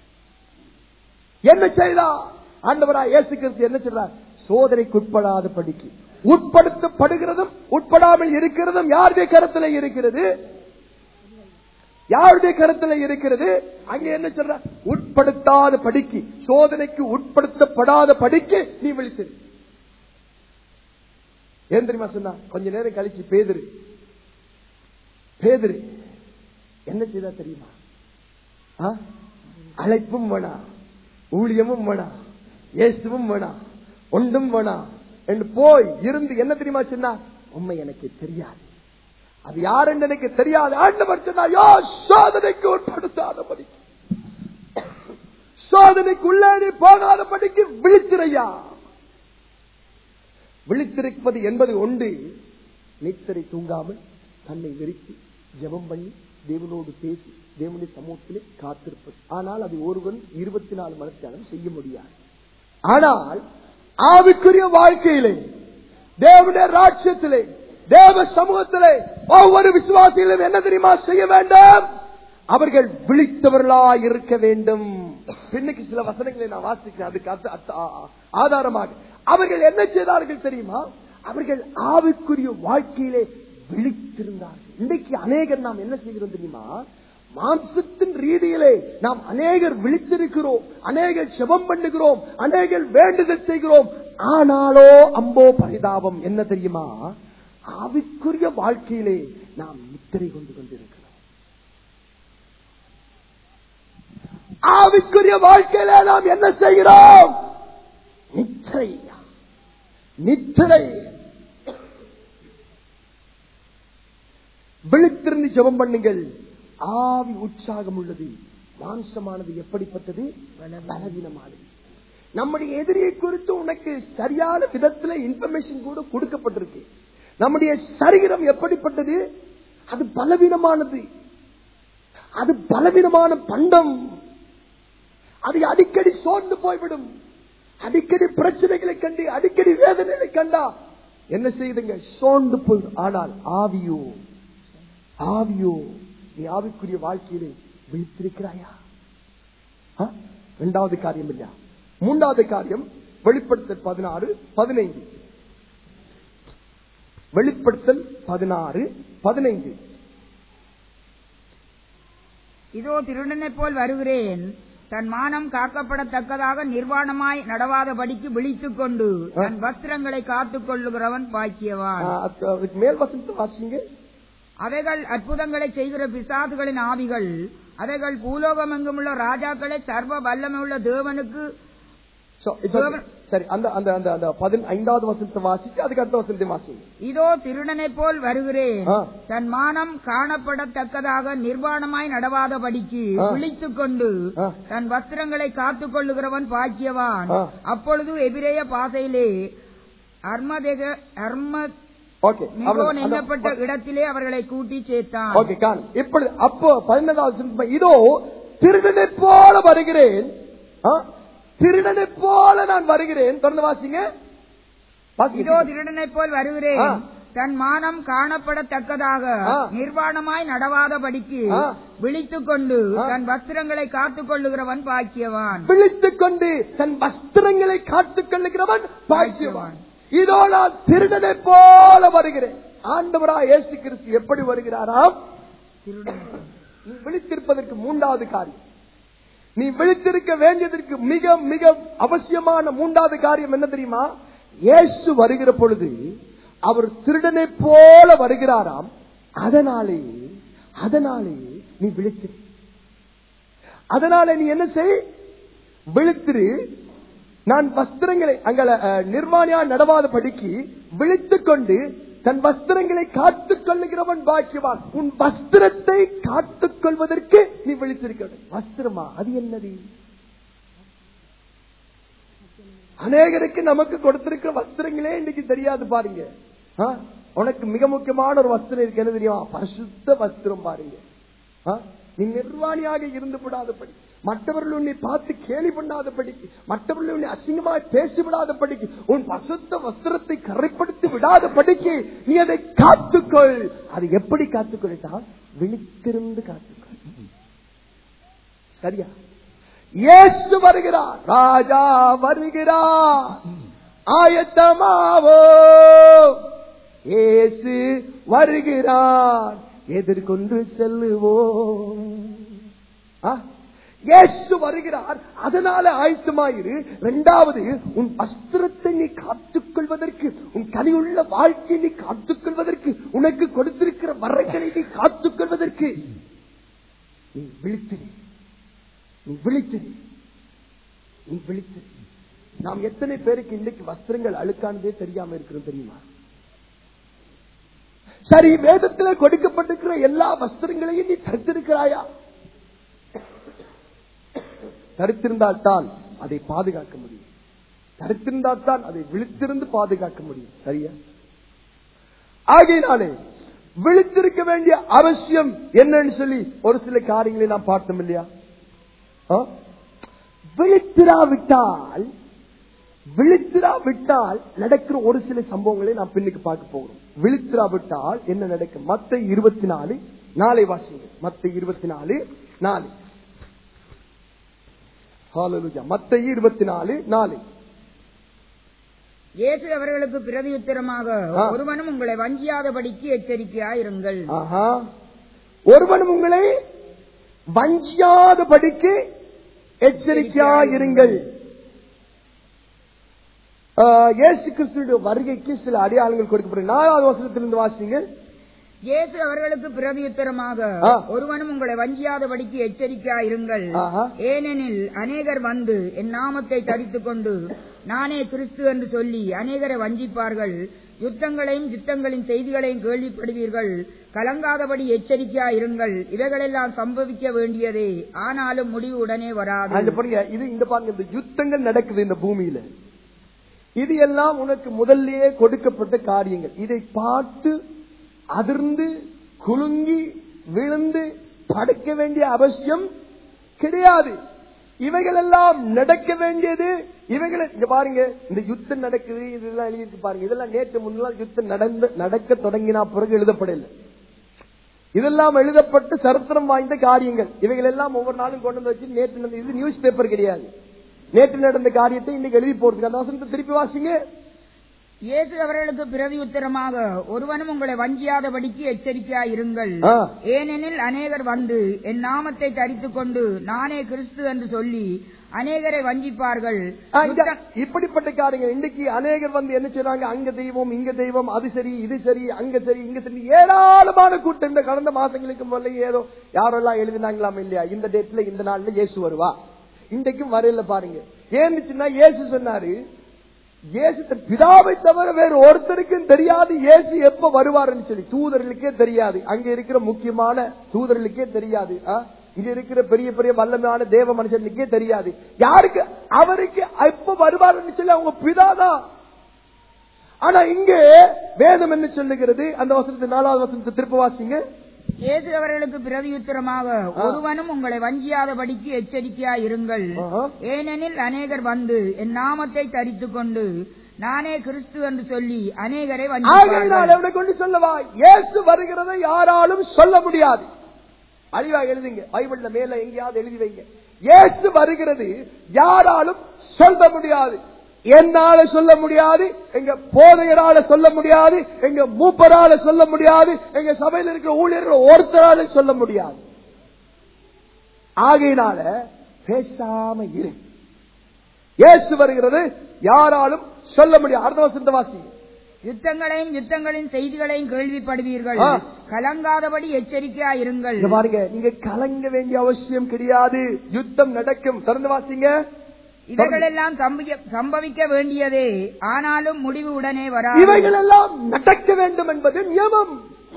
ஆண்டவராகிய இயேசு கிறிஸ்து என்ன சொல்றார்? சோதனைக்குட்படாத படிக்கு. உட்படுத்தப்படுகிறதும் உட்படாமல் இருக்கிறதும் யாருடைய கருத்தில் இருக்கிறது? யாருடைய கருத்தில் இருக்கிறது? அங்கே என்ன சொல்ற? உட்படுத்தாத படிக்கு, சோதனைக்கு உட்படுத்தப்படாத படிக்கு நீ விழித்திரு. ஏன் தெரியுமா சொன்னா? கொஞ்ச நேரம் கழிச்சு பேதுரு என்ன செய்தா தெரியுமா? அழைப்பும் வேணா, ஊழியமும் வேணா, இயேசுவும் வேணா, ஒன்றும் வேணா என்று போய் இருந்து என்ன தெரியுமா சொன்னா? உண்மை எனக்கு தெரியாது, அது யார் என்று எனக்கு தெரியாது. ஆண்டவர் சொன்னார், சோதனைக்கு உட்படுத்தாத படிக்கு, சோதனைக்குள்ளே நீ போகாத படிக்கு விழித்திரையா. விழித்திருப்பது என்பது ஒன்று, நித்திரை தூங்காமல் தன்னை வெறுத்து ஜெபம் பண்ணி தேவனோடு பேசி தேவனுடைய சமூகத்திலே காத்திருப்பது. ஆனால் அது ஒருவன் 24 மணி நேரம் செய்ய முடியாது. ஆனால் ஆவிக்குரிய வாழ்க்கையிலே, தேவனுடைய ராஜ்யத்திலே, தேவ சமூகத்திலே ஒவ்வொரு விசுவாசிகளும் என்ன தெரியுமா செய்ய வேண்டும்? அவர்கள் விழித்தவர்களாய் இருக்க வேண்டும். பின்னுக்கு சில வசனங்களை நான் வாசிக்கிறேன், அதுக்கு ஆதாரமாக. அவர்கள் என்ன செய்தார்கள் தெரியுமா? அவர்கள் ஆவிக்குரிய வாழ்க்கையிலே விழித்திருந்தார்கள். இன்றைக்கு அநேகர் நாம் என்ன செய்கிறோம் தெரியுமா? மாம்சத்தின் ரீதியிலே நாம் அநேகர் விழித்திருக்கிறோம், அநேகர் ஜெபம் பண்ணுகிறோம், அநேகர் வேண்டுதல் செய்கிறோம். ஆனாலோ அம்போ பரிதாபம் என்ன தெரியுமா? ஆவிக்குரிய வாழ்க்கையிலே நாம் நித்திரை கொண்டிருக்கிறோம். ஆவிக்குரிய வாழ்க்கையிலே நாம் என்ன செய்கிறோம்? நித்திரை. விழித்திருந்து ஜெபம் பண்ணுங்கள். ஆவி உற்சாகம் உள்ளது, மாம்சமானது எப்படிப்பட்டது? பலவீனமானது. நம்முடைய எதிரியை குறித்து உனக்கு சரியான விதத்தில் இன்ஃபர்மேஷன் கூட கொடுக்கப்பட்டிருக்கு. நம்முடைய சரீரம் எப்படிப்பட்டது? அது பலவீனமானது. அது பலவீனமான பண்டம். அது அடிக்கடி சோர்ந்து போய்விடும். அடிக்கடி பிரச்சனைகளை கண்டு, அடிக்கடி வேதனைகளை கண்டா என்ன செய்யுதுங்க? சோர்ந்து போய்விடும். ஆனால் ஆவியோ, ஆவியோ, நீ ஆவிக்குரிய வாழ்க்கையிலே விழித்திருக்கிறாயா? இரண்டாவது காரியம் இல்லையா? மூன்றாவது காரியம் வெளிப்படுத்தல் 16:15. வெளிப்படுத்தல் 16:15. இதோ திருடனைப் போல் வருகிறேன், தன் மானம் காக்கப்படத்தக்கதாக நிர்வாணமாய் நடவாதபடிக்கு விழித்துக் கொண்டு தன் வஸ்திரங்களை காத்துக் கொள்ளுகிறவன் பாக்கியவான். மேல் வசனத்தை வாசிங்க. அவைகள் அற்புதங்களை செய்கிற பிசாசுகளின் ஆவிகள், அவைகள் பூலோகம் எங்குமுள்ள ராஜாக்களை சர்வ வல்லமையுள்ள தேவனுக்கு. சரி, அந்த 15வது வசனத்தை வாசிச்சு அதுக்கு அடுத்த வசனத்தை வாசிங்க. இதோ திருடனைப் போல் வருகிறேன், தன் மானம் காணப்படத்தக்கதாக நிர்வாணமாய் நடவாதபடிக்கு விழித்துக் கொண்டு தன் வஸ்திரங்களை காத்துக் கொள்ளுகிறவன் பாக்கியவான். அப்பொழுது எபிரேய பாசையிலே எண்ணப்பட்ட இடத்திலே அவர்களை கூட்டி சேர்த்தான். இப்பொழுது அப்போ 15வது, இதோ திருடனை போல வருகிறேன், திருடனை போல நான் வருகிறேன். தொடர்ந்து வாசிங்க. இதோ திருடனை போல் வருகிறேன், தன் மானம் காணப்படத்தக்கதாக நிர்வாணமாய் நடவாதபடிக்கு விழித்துக் கொண்டு தன் வஸ்திரங்களை காத்துக் கொள்ளுகிறவன் பாக்கியவான். விழித்துக் கொண்டு தன் வஸ்திரங்களை காத்துக் கொள்ளுகிறவன் பாக்கியவான். இதோ நான் திருடனை போல வருகிறேன். ஆண்டவராய் இயேசு கிறிஸ்து எப்படி வருகிறாராம்? நீ விழித்திருப்பதற்கு மூன்றாவது காரியம், நீ விழித்திருக்க வேண்டியதற்கு மிக மிக அவசியமான மூன்றாவது காரியம் என்ன தெரியுமா? இயேசு வருகிற பொழுது அவர் திருடனை போல வருகிறாராம். அதனாலே நீ விழித்திரு. அதனாலே நீ என்ன செய்? விழித்திரு. நான் வஸ்திரங்களை அங்கே நிர்வாணியா நடவாத படிக்கு விழித்துக் கொண்டு தன் வஸ்திரங்களை காத்துக் கொள்ளுகிறவன் பாக்கியவான். உன் வஸ்திரத்தை காத்துக் கொள்வதற்கு நீ விழித்திருக்க. வஸ்திரமா? அது என்னது? அநேகருக்கு நமக்கு கொடுத்திருக்கிற வஸ்திரங்களே இன்னைக்கு தெரியாது. பாருங்க, உனக்கு மிக முக்கியமான ஒரு வஸ்திரம் இருக்கு. என்ன தெரியுமா? பரிசுத்த வஸ்திரம். பாருங்க, நீ நிர்வாணியாக இருந்து விடாதபடி, மற்றவர்கள் உன்னை பார்த்து கேலி பண்ணாதபடிக்கு, மற்றவர்கள் உன்னை அசிங்கமாக பேசிவிடாதபடிக்கு, உன் பசுத்த வஸ்திரத்தை கரைப்படுத்தி விடாதபடிக்கு நீ அதை காத்துக்கொள். அதை எப்படி காத்துக்கொள்ளா? விழித்திருந்து காத்துக்கொள். சரியா? இயேசு வருகிறார், ராஜா வருகிறார், ஆயத்தமாவோ. இயேசு வருகிறார், எதிர்கொண்டு செல்லுவோம். இயேசு வருகிறார், அதனால ஆயத்தமாயிரு. இரண்டாவது, உன் வஸ்திரத்தை நீ காத்துக்கொள்வதற்கு, உன் கனியுள்ள வாழ்க்கையை நீ காத்துக்கொள்வதற்கு, உனக்கு கொடுத்திருக்கிற வரங்களை நீ காத்துக்கொள்வதற்கு நீ விழித்திரு. நீ விழித்திரு. நீ விழித்திரு. நாம் எத்தனை பேருக்கு இன்னைக்கு வஸ்திரங்கள் அழுக்கானதே தெரியாம இருக்கிறோம் தெரியுமா? சரி, வேதத்தில் கொடுக்கப்பட்டிருக்கிற எல்லா வஸ்திரங்களையும் நீ தரித்திருக்கிறாயா? தரித்திருந்தால் தான் அதை பாதுகாக்க முடியும். தரித்திருந்தால் தான் அதை விழித்திருந்து பாதுகாக்க முடியும். சரியா? ஆகையினாலே விழித்திருக்க வேண்டிய அவசியம் என்னன்னு சொல்லி ஒரு சில காரியங்களை நாம் பார்த்தோம் இல்லையா? விழித்திராவிட்டால் நடக்கிற ஒரு சில சம்பவங்களை நாம் பின்னுக்கு பார்க்க போகிறோம். விழித்திராவிட்டால் என்ன நடக்கும்? மத்தேயு 24:4 வாசிங்க. மத்தேயு 24:4. ஹல்லேலூயா. மத்தேயு 24:4. இயேசு அவர்களுக்கு பிரதியுத்தரமாக, ஒருவனும் உங்களை வஞ்சியாதபடிக்கு எச்சரிக்கையாயிருங்கள். ஒருவனும் உங்களை வஞ்சியாதபடிக்கு எச்சரிக்கையாயிருங்கள். இயேசு கிறிஸ்துவின் வருகைக்கு சில அடையாளங்கள் கொடுக்கப்படும். 4வது வசனத்திலிருந்து வாசிங்க. இயேசு அவர்களுக்கு பிரதியுத்தரமாக, ஒருவனும் உங்களை வஞ்சியாதபடிக்கு எச்சரிக்கையாயிருங்கள். ஏனெனில் அநேகர் வந்து என் நாமத்தை தரித்துக் கொண்டு நானே கிறிஸ்து என்று சொல்லி அநேகரை வஞ்சிப்பார்கள். யுத்தங்களையும் யுத்தங்களின் செய்திகளையும் கேள்விப்படுவீர்கள். கலங்காதபடி எச்சரிக்கையாயிருங்கள். இவைகளெல்லாம் சம்பவிக்க வேண்டியதே, ஆனாலும் முடிவு உடனே வராது. இது இந்த பாருங்க, இந்த யுத்தங்கள் நடக்குது இந்த பூமியில. இது எல்லாம் உனக்கு முதல்லயே கொடுக்கப்பட்ட காரியங்கள். இதை பார்த்து அதிர்ந்து குலுங்கி விழுந்து படுக்க வேண்டிய அவசியம் கிடையாது. இவைகள் எல்லாம் நடக்க வேண்டியது. இவைகளை பாருங்க, இந்த யுத்தம் நடக்குது, இதெல்லாம் எழுதிட்டு பாருங்க. இதெல்லாம் நேற்று முன்னால் யுத்தம் நடக்க தொடங்கினா பிறகு எழுதப்படல. இதெல்லாம் எழுதப்பட்டு சரித்திரம் வாய்ந்த காரியங்கள். இவைகள் எல்லாம் ஒவ்வொரு நாளும் கொண்டு வந்து வச்சு நேற்று நடந்த, இது நியூஸ் பேப்பர் கிடையாது. நேற்று நடந்த காரியத்தை இன்னைக்கு எழுதி போறதுக்கு அந்த வசனத்தை திருப்பி வாசிங்க. இயேசு அவர்களுக்கு பிரதி உத்தரமாக, ஒருவனும் உங்களை வஞ்சியாதபடிக்கு எச்சரிக்கையாயிருங்கள். ஏனெனில் அநேகர் வந்து என் நாமத்தை தரித்துக் கொண்டு நானே கிறிஸ்து என்று சொல்லி அநேகரை வஞ்சிப்பார்கள். இப்படிப்பட்ட காரியங்கள் இன்னைக்கு அநேகர் வந்து என்ன செய்றாங்க, அங்க தெய்வம் இங்க தெய்வம், அது சரி இது சரி, அங்க சரி இங்க சரி, ஏராளமான கூட்டம். இந்த கடந்த மாசங்களுக்கு முதல்ல ஏதோ யாரெல்லாம் எழுதினாங்களாம் இல்லையா, இந்த டேட்ல இந்த நாள்ல இயேசு வருவா, இன்றைக்கும் வரையில பாருங்க. ஏன்னுச்சுன்னா இயேசு சொன்னாரு, இயேசு தன் பிதாவை தவிர வேறு ஒருத்தருக்கும் தெரியாது இயேசு எப்ப வருவாருன்னு சொல்லி. தூதர்களுக்கே தெரியாது, அங்க இருக்கிற முக்கியமான தூதர்களுக்கே தெரியாது, இங்க இருக்கிற பெரிய பெரிய வல்லமையான தேவ மனுஷனுக்கே தெரியாது. யாருக்கு? அவருக்கு எப்ப வருவாருன்னு சொல்லி அவங்க பிதாதான். ஆனா இங்க வேதம் என்ன சொல்லுகிறது, அந்த வசனத்தை 4வது வசனத்தை திருப்ப வாசிங்க. இயேசு அவர்களுக்கு பிரதியுத்தரமாக, ஒருவனும் உங்களை வஞ்சியாதபடிக்கு எச்சரிக்கையாயிருங்கள். ஏனெனில் அநேகர் வந்து என் நாமத்தை தரித்துக் கொண்டு நானே கிறிஸ்து என்று சொல்லி அநேகரை வஞ்சிப்பார்கள். கொண்டு சொல்லவா, இயேசு வருகிறதை யாராலும் சொல்ல முடியாது. அழிவா எழுதுங்க, பைபிள்ல மேல எங்கேயாவது எழுதி வைங்க. இயேசு வருகிறது யாராலும் சொல்ல முடியாது. என்னால சொல்ல முடியாது, எங்க போதையரால சொல்ல முடியாது, எங்க மூப்பரால சொல்ல முடியாது, எங்க சபையில் இருக்கிற ஊழியர்கள் ஒருத்தரால சொல்ல முடியாது. ஆகையினால பேசாம இரு. இயேசு வருகிறது யாராலும் சொல்ல முடியாது. அடுத்த வசனத்தை வாசி. யுத்தங்களின் செய்திகளையும் கேள்விப்படுவீர்கள், கலங்காதபடி எச்சரிக்கையாயிருங்கள். பாருங்க, நீங்க கலங்க வேண்டிய அவசியம் கிடையாது. யுத்தம் நடக்கும். திறந்து வாசிங்க. இவைகளெல்லாம் சம்பவிக்க வேண்டியதே, ஆனாலும் முடிவு உடனே வராது. இவைகளெல்லாம் நடக்க வேண்டும் என்பது நியமம்.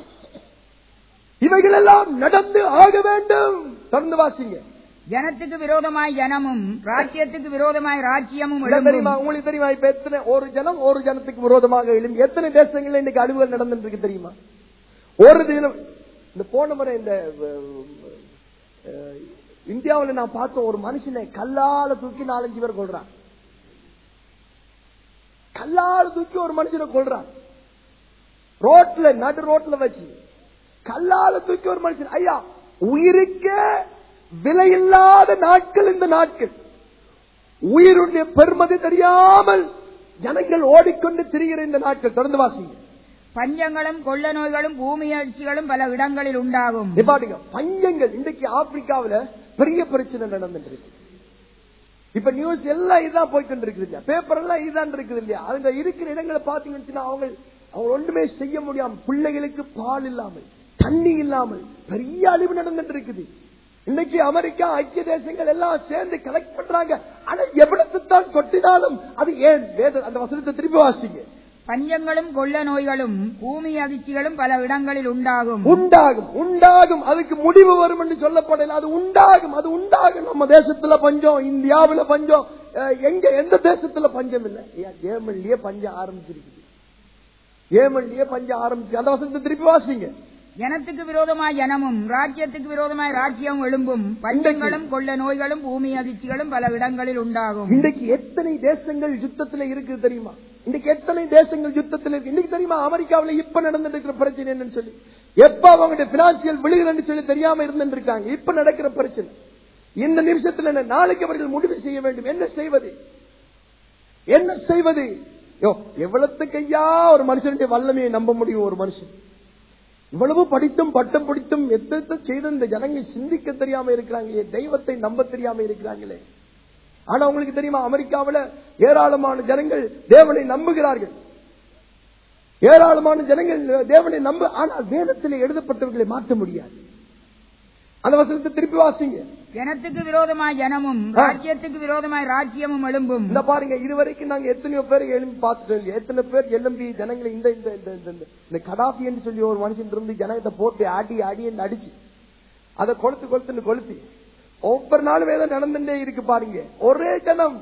இவைகளெல்லாம் நடந்து ஆக வேண்டும். திறந்து வாசிங்க. ஜனத்துக்கு விரோதமாய் ஜனமும் ராஜ்யத்துக்கு விரோதமாய் ராஜ்யமும். தெரியுமா உங்களுக்கு? தெரியுமா இப்ப எத்தனை ஒரு ஜனம் ஒரு ஜனத்துக்கு விரோதமாக எழும்பி எத்தனை தேசங்கள்ல இன்னைக்கு அலுவல் நடந்துட்டு இருக்கு தெரியுமா? ஒரு தினம் இந்த போன முறை இந்த இந்தியாவில் நான் பார்த்த ஒரு மனுஷனை கல்லால தூக்கி 4-5 பேர் கொள்றான். கல்லால தூக்கி ஒரு மனுஷனை கொள்றான். ரோட்ல, நடு ரோட்ல வச்சு கல்லால தூக்கி ஒரு மனுஷன். ஐயா, உயிருக்க விலையில்லாத நாட்கள் இந்த நாட்கள். உயிருடைய பெருமதி தெரியாமல் ஜனங்கள் ஓடிக்கொண்டு திரிகிற இந்த நாட்கள். தொடர்ந்து வாசிங்க. பஞ்சங்களும் கொள்ள நோய்களும் பூமி அதிர்ச்சிகளும் பல இடங்களில் உண்டாகும். பஞ்சங்கள் இன்றைக்கு ஆப்பிரிக்காவில பெரிய பிரச்சனை நடந்துட்டு இருக்கு. இப்ப நியூஸ் எல்லாம் இதான் போய்கிட்டு இருக்குது இல்லையா, பேப்பர் எல்லாம் இதான் இருக்குது இல்லையா. அவங்க இருக்கிற இடங்களை பாத்தீங்கன்னா அவங்க ஒன்றுமே செய்ய முடியாம, பிள்ளைகளுக்கு பால் இல்லாமல் தண்ணி இல்லாமல் பெரிய அழிவு நடந்துட்டு இருக்குது. இன்னைக்கு அமெரிக்கா, ஐக்கிய தேசங்கள் எல்லாம் சேர்ந்து கலெக்ட் பண்றாங்க. ஆனா எவ்வளவுத்தான் கொட்டினாலும் அது ஏன்? அந்த வசனத்தை திருப்பி வாசிங்க. பஞ்சங்களும் கொள்ள நோய்களும் பூமி அதிர்ச்சிகளும் பல இடங்களில் உண்டாகும். உண்டாகும் உண்டாகும் அதுக்கு முடிவு வரும் என்று சொல்லப்படல. அது உண்டாகும், அது உண்டாகும். நம்ம தேசத்துல பஞ்சம், இந்தியாவில பஞ்சம், எங்க எந்த தேசத்துல பஞ்சம் இல்லை? ஏமன்லயே பஞ்சம் ஆரம்பிச்சிருக்குது. ஏமன்லயே பஞ்சம் ஆரம்பிச்சு. அந்த வசனத்தை திருப்பி வாசிங்க. ஜனத்துக்கு விரோதமாய் ஜனமும் ராஜ்யத்துக்கு விரோதமாய் ராஜ்யம் எழும்பும். பஞ்சங்களும் கொள்ள நோய்களும் பூமி அதிர்ச்சிகளும் பல இடங்களில் உண்டாகும். இன்றைக்கு எத்தனை தேசங்கள் யுத்தத்தில் இருக்குது தெரியுமா? இன்னைக்கு எத்தனை தேசங்கள் யுத்தத்தில் இருக்கு. இன்னைக்கு தெரியுமா அமெரிக்காவில் இப்ப நடந்துட்டு இருக்கிற பிரச்சனை என்னன்னு சொல்லி, எப்ப அவங்களுடைய பினான்சியல் விழுகிறன்னு சொல்லி தெரியாம இருந்துட்டு இருக்காங்க. இப்ப நடக்கிற பிரச்சனை இந்த நிமிஷத்துல நாளைக்கு அவர்கள் முடிவு செய்ய வேண்டும். என்ன செய்வது, என்ன செய்வது? எவ்வளவுக்கு ஐயா ஒரு மனுஷனுடைய வல்லமையை நம்ப முடியும்? ஒரு மனுஷன் இவ்வளவு படித்தும் பட்டம் பிடித்தும் எத்த செய்த இந்த ஜனங்கள் சிந்திக்க தெரியாம இருக்கிறாங்களே, தெய்வத்தை நம்ப தெரியாம இருக்கிறாங்களே. ஆனா உங்களுக்கு தெரியுமா, அமெரிக்காவில் ஏராளமான ஜனங்கள் தேவனை நம்புகிறார்கள். ஏராளமான ஜனங்கள் தேவனை நம்ப, ஆனால் வேதத்தில் எழுதப்பட்டவர்களை மாற்ற முடியாது. அந்த வசனத்தை திருப்பி வாசிங்க. ஜனத்துக்கு விரோதமாய் ஜனமும் ராஜ்யத்துக்கு விரோதமாய் ராஜ்யமும் எழும்பும். இந்த பாருங்க, இதுவரைக்கும் நாங்க எத்தனையோ பேர் எழும்பி பார்த்துட்டு, எத்தனை பேர் எழும்பி ஜனங்களை இந்த கடாபி என்று சொல்லி ஒரு மனுஷன் இருந்து ஜனத்தை போட்டு ஆடி ஆடி அடிச்சு அதை கொளுத்தி ஒவ்வொரு நாளும் வேதம் நடந்துட்டே இருக்கு. பாருங்க, ஒரே ஜனம்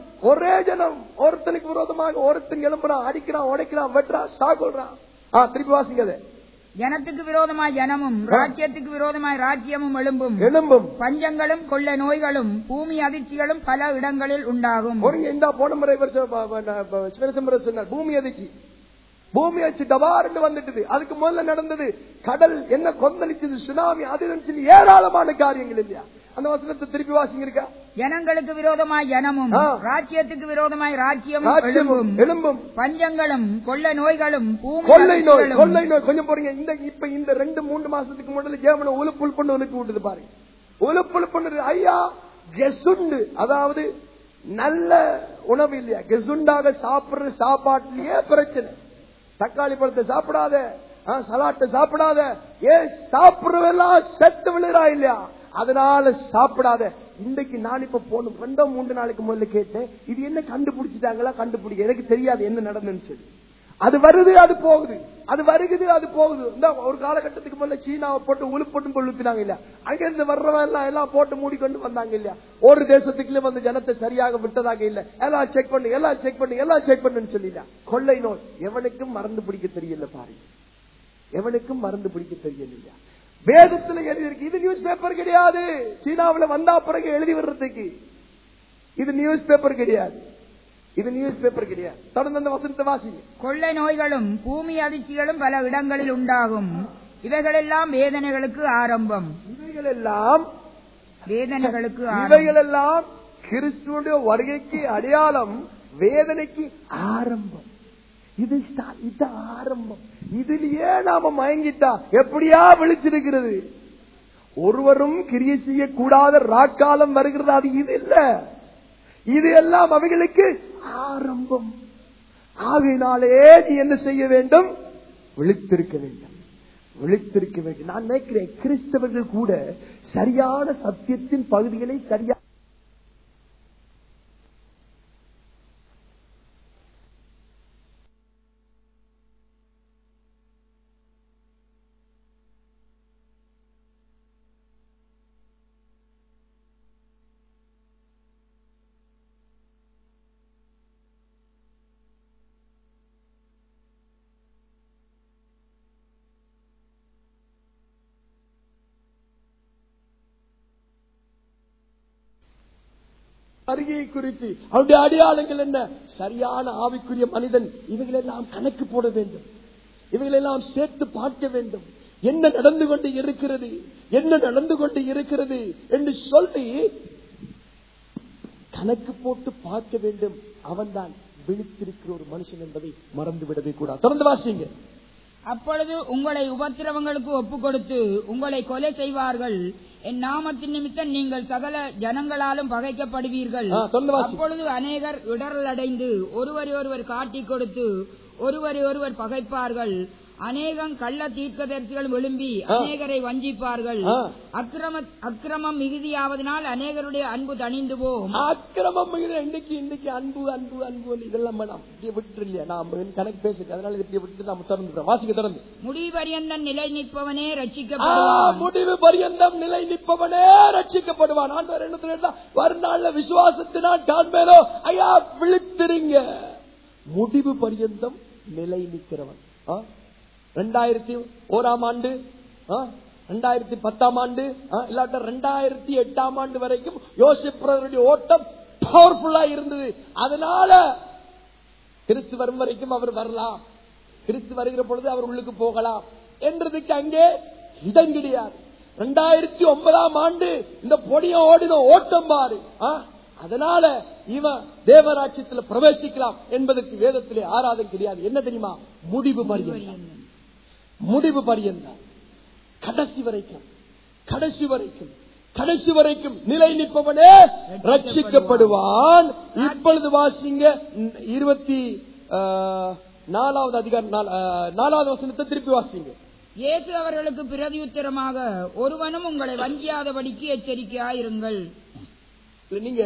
ஒருத்தனுக்கு விரோதமாக ஒருத்தன் எழும்புறான், அடிக்கிறான், உடைக்கிறான், வெட்டுறான், சாகொள்றான். திருப்பி வாசிங்க. ஜனத்துக்கு விரோதமாய் ஜனமும் ராஜ்யத்துக்கு விரோதமாய் ராஜ்யமும் எழும்பும் பஞ்சங்களும் கொள்ளை நோய்களும் பூமி அதிர்ச்சிகளும் பல இடங்களில் உண்டாகும். போன முறை சொன்னார் பூமி அதிர்ச்சி, பூமி அச்சு டபார்னு வந்துட்டது. அதுக்கு முதல்ல நடந்தது கடல் என்ன கொந்தளிச்சது, சுனாமி, அது ஏராளமான காரியங்கள் இல்லையா? அந்த வசனத்தை திருப்பி வாசிங்க இருக்கா? ஜனங்களுக்கு விரோதமாய் ஜனமும் ராஜ்யத்துக்கு விரோதமாய் ராஜ்யமும் எழும்பும் பஞ்சங்களும் கொள்ளை நோய்களும் கொள்ளை நோய் கொஞ்சம் போறீங்க. இப்ப இந்த 2-3 மாசத்துக்கு முதல்ல ஜெர்மனி உலுப்புல் பண்ணு உலுப்பி விட்டது பாருங்க. உலுப்புல் பண்ணது ஐயா கெசுண்டு, அதாவது நல்ல உணவு இல்லையா? கெசுண்டாக சாப்பிடுற சாப்பாட்டுலயே பிரச்சனை. தக்காளி பழத்தை சாப்பிடாத, சலாட்டை சாப்பிடாத, சாப்பிடுறவெல்லாம் செத்து விழுறா இல்லையா? அதனால சாப்பிடாத. இன்றைக்கு நான் இப்ப போன 2-3 நாளைக்கு முதல்ல கேட்டேன், இது என்ன கண்டுபிடிச்சிட்டாங்களா? கண்டுபிடிக்க எனக்கு தெரியாது என்ன நடந்துன்னு சொல்லி. அது வருது அது போகுது, அது வருகுது அது போகுது. இந்த ஒரு காலகட்டத்துக்கு முதல்ல சீனாவை போட்டு உழுப்பட்டும் கொழுப்பினாங்க இல்லையா? அங்க இருந்து வர்றவன் எல்லாம் போட்டு மூடிக்கொண்டு வந்தாங்க இல்லையா? ஒரு தேசத்துக்குள்ள வந்து ஜனத்தை சரியாக விட்டதாக இல்ல. எல்லாம் செக் பண்ணு, எல்லாம் செக் பண்ணு, எல்லாம் செக் பண்ணுன்னு சொல்லிடா. கொள்ளை நோய் எவனுக்கும் மருந்து பிடிக்க தெரியல பாருங்க, எவனுக்கும் மருந்து பிடிக்க தெரியல. வேதத்தில் எழுதி இருக்கு. இது நியூஸ் பேப்பர் கிடையாது. சீனாவில் வந்தா பிறகு எழுதி வர்றதுக்கு இது நியூஸ் பேப்பர் கிடையாது, இது நியூஸ் பேப்பர் கிடையாது. தொடர்ந்து அந்த வசனத்தை வாசிங்க. கொள்ளை நோய்களும் பூமி அதிர்ச்சிகளும் பல இடங்களில் உண்டாகும், இவைகளெல்லாம் வேதனைகளுக்கு ஆரம்பம். இவைகளெல்லாம் கிறிஸ்துவுடைய வருகைக்கு அடையாளம், வேதனைக்கு ஆரம்பம். இது ஆரம்பம். இதிலேயே நாம மயங்கிட்டா எப்படியா விழிச்சிருக்கிறது? ஒருவரும் கிரியை செய்யக்கூடாத ராக்காலம் வருகிறது. அது இது இல்ல, இது எல்லாம் அவைகளுக்கு ஆரம்பம். ஆகையினாலே நீ என்ன செய்ய வேண்டும்? விழித்திருக்க வேண்டும், விழித்திருக்க வேண்டும். நான் நினைக்கிறேன் கிறிஸ்தவர்கள் கூட சரியான சத்தியத்தின் பகுதிகளை சரியா வருகையை குறித்து அவருடைய அடையாளங்கள் என்ன, சரியான ஆவிக்குரிய மனிதன் இவைகளெல்லாம் கணக்கு போட வேண்டும், இவைகளெல்லாம் சேர்த்து பார்க்க வேண்டும். என்ன நடந்து கொண்டு இருக்கிறது, என்ன நடந்து கொண்டு இருக்கிறது என்று சொல்லி கணக்கு போட்டு பார்க்க வேண்டும். அவன்தான் விழித்திருக்கிற ஒரு மனுஷன் என்பதை மறந்துவிடவே கூடாது. தொடர்ந்து வாசிங்க. அப்பொழுது உங்களை உபத்திரவங்களுக்கு ஒப்புக் கொடுத்து உங்களை கொலை செய்வார்கள். என் நாமத்தின் நிமித்தம் நீங்கள் சகல ஜனங்களாலும் பகைக்கப்படுவீர்கள். அப்பொழுது அநேகர் இடரல் அடைந்து ஒருவரை ஒருவர் காட்டிக் கொடுத்து ஒருவரை ஒருவர் பகைப்பார்கள். அநேகம் கள்ள தீர்க்கதரிசிகள் எழும்பி அநேகரை வஞ்சிப்பார்கள். அக்கிரமம் மிகுதியாவதனால் அநேகருடைய அன்பு தணிந்து போகும். அக்கிரமம் இன்னைக்கு அன்பு அன்பு அன்பு இதெல்லாம் விட்டு இல்லையா? நாம் கணக்கு பேசுறது, அதனால விட்டு நாம் திறந்து வாசிக்க திறந்து. முடிவு பரியந்தம் நிலை நிற்பவனே ரட்சிக்கப்படுவான். முடிவு பரியந்தம் நிலை நிற்பவனே ரட்சிக்கப்படுவான். ஆண்டவர் என்ன வருநாள்ல விசுவாசத்தினால் தான் மேலோ ஐயா விழித்திருங்க. முடிவு பரியந்தம் நிலை நிற்கிறவன் 2001ஆம் ஆண்டு 2010ஆம் ஆண்டு இல்லாட்ட 2008ஆம் ஆண்டு வரைக்கும் யோசிப்பவருடைய ஓட்டம் பவர்ஃபுல்லா இருந்தது. அதனால கிறிஸ்து வரும் வரைக்கும் அவர் வரலாம், கிறிஸ்து வருகிற பொழுது அவர் உள்ளுக்கு போகலாம் என்றதுக்கு அங்கே இடம் கிடையாது. 2009ஆம் ஆண்டு இந்த பொடிய ஓடின ஓட்டம் பாரு. அதனால இவன் தேவராட்சியத்தில் பிரவேசிக்கலாம் என்பதற்கு வேதத்திலே ஆராதனை கிடையாது. என்ன தெரியுமா? முடிவு பரியந்தம், முடிவு பரியந்தம், கடைசி வரைக்கும், கடைசி வரைக்கும், கடைசி வரைக்கும் நிலை நிற்பவனே ரட்சிக்கப்படுவான். இப்பொழுது வாசிங்க 24வது அதிகாரம் 4வது வசனத்தை திருப்பி வாசிங்க. இயேசு அவர்களுக்கு பிரதியுத்தரமாக, ஒருவனும் உங்களை வஞ்சியாதபடிக்கு எச்சரிக்கையாயிருங்கள். நீங்க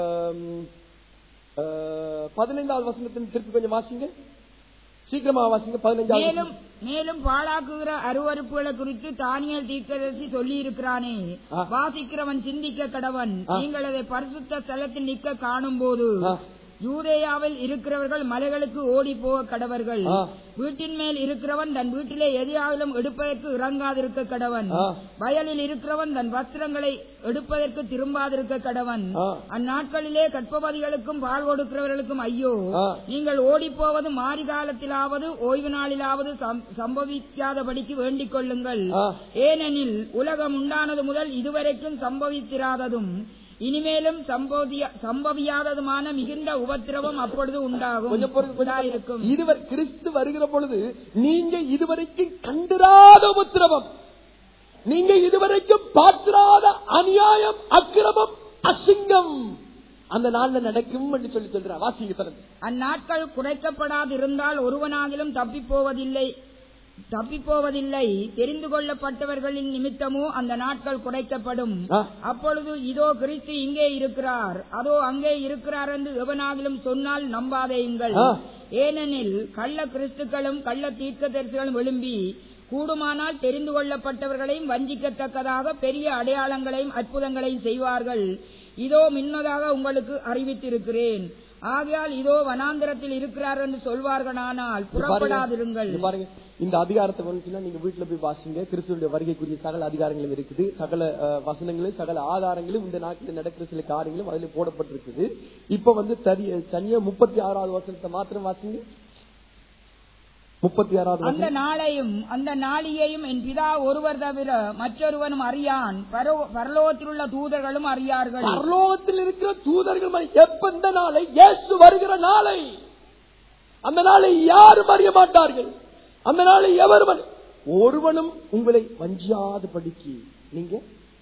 15வது வசனத்தின் திருப்பி கொஞ்சம் வாசிங்க, சீக்கிரமா வாசிங்க. 15வது. மேலும் பாழாக்குகிற அருவருப்புகளை குறித்து தானியேல் தீர்க்கதரிசி சொல்லி இருக்கிறானே, வாசிக்கிறவன் சிந்திக்க கடவன். நீங்கள் அதை பரிசுத்த ஸ்தலத்தில் நிற்க காணும் போது யூதேயாவில் இருக்கிறவர்கள் மலைகளுக்கு ஓடி போக கடவர்கள். வீட்டின் மேல் இருக்கிறவன் தன் வீட்டிலே எதையாலும் எடுப்பதற்கு இறங்காதிருக்க கடவன். வயலில் இருக்கிறவன் தன் வஸ்திரங்களை எடுப்பதற்கு திரும்பாதிருக்க கடவன். அந்நாட்களிலே கற்பவதிகளுக்கும் பால் கொடுக்கிறவர்களுக்கும் ஐயோ, நீங்கள் ஓடி போவது மாறி காலத்திலாவது ஓய்வு நாளிலாவது சம்பவிக்காதபடிக்கு வேண்டிக் கொள்ளுங்கள். ஏனெனில் உலகம் உண்டானது முதல் இதுவரைக்கும் சம்பவித்திராததும் இனிமேலும் சம்பவியாததுமான மிகுந்த உபத்திரவம் அப்பொழுது உண்டாகும். இதுவரை கிறிஸ்து வருகிற பொழுது நீங்க இதுவரைக்கும் கண்டிராத உபத்திரவம், நீங்க இதுவரைக்கும் பார்த்திராத அநியாயம், அக்கிரமம், அசிங்கம் அந்த நாள்ல நடக்கும் என்று சொல்லி சொல்றார். வாசிங்க தொடர்ந்து. அந்நாட்கள் குறைக்கப்படாதிருந்தால் ஒருவனாகிலும் தப்பிப்போவதில்லை. தெரிந்து கொள்ளப்பட்டவர்களின் நிமித்தமோ அந்த நாட்கள் குறைக்கப்படும். அப்பொழுது இதோ கிறிஸ்து இங்கே இருக்கிறார், அதோ அங்கே இருக்கிறார் என்று எவனாகிலும் சொன்னால் நம்பாதேயுங்கள். ஏனெனில் கள்ள கிறிஸ்துக்களும் கள்ள தீர்க்கதரிசிகளும் எழும்பி கூடுமானால் தெரிந்து கொள்ளப்பட்டவர்களையும் வஞ்சிக்கத்தக்கதாக பெரிய அடையாளங்களையும் அற்புதங்களையும் செய்வார்கள். இதோ முன்னதாக உங்களுக்கு அறிவித்திருக்கிறேன். ஆகையால் இதோ வனாந்திரத்தில் இருக்கிறார் என்று சொல்வார்களானால் புறப்படாதிருங்கள். இந்த அதிகாரத்தை வந்துச்சுன்னா நீங்க வீட்டுல போய் வாசிங்க. கிறிஸ்துவுடைய வருகைக்குரிய சகல அதிகாரங்களும் இருக்குது, சகல வசனங்களும் சகல ஆதாரங்களும் இந்த நாட்டில் நடக்கிற சில காரியங்களும் அதுல போடப்பட்டிருக்குது. இப்ப வந்து தனியா 36வது வசனத்தை மாத்திரம் வாசிங்க. 36வது அந்த நாளையும் அந்த நாளியையும் என் பிதா ஒருவர் தவிர மற்றொருவனும் அறியான், பரலோகத்தில் உள்ள தூதர்களும் அறியார்கள். பரலோகத்தில் இருக்கிற தூதர்கள் எப்ப இந்த நாளை, இயேசு வருகிற நாளை, அந்த நாளை யாரும் அறிய மாட்டார்கள். அந்த நாளை எவரும் ஒருவனும் உங்களை வஞ்சியாதபடிக்கு நீங்க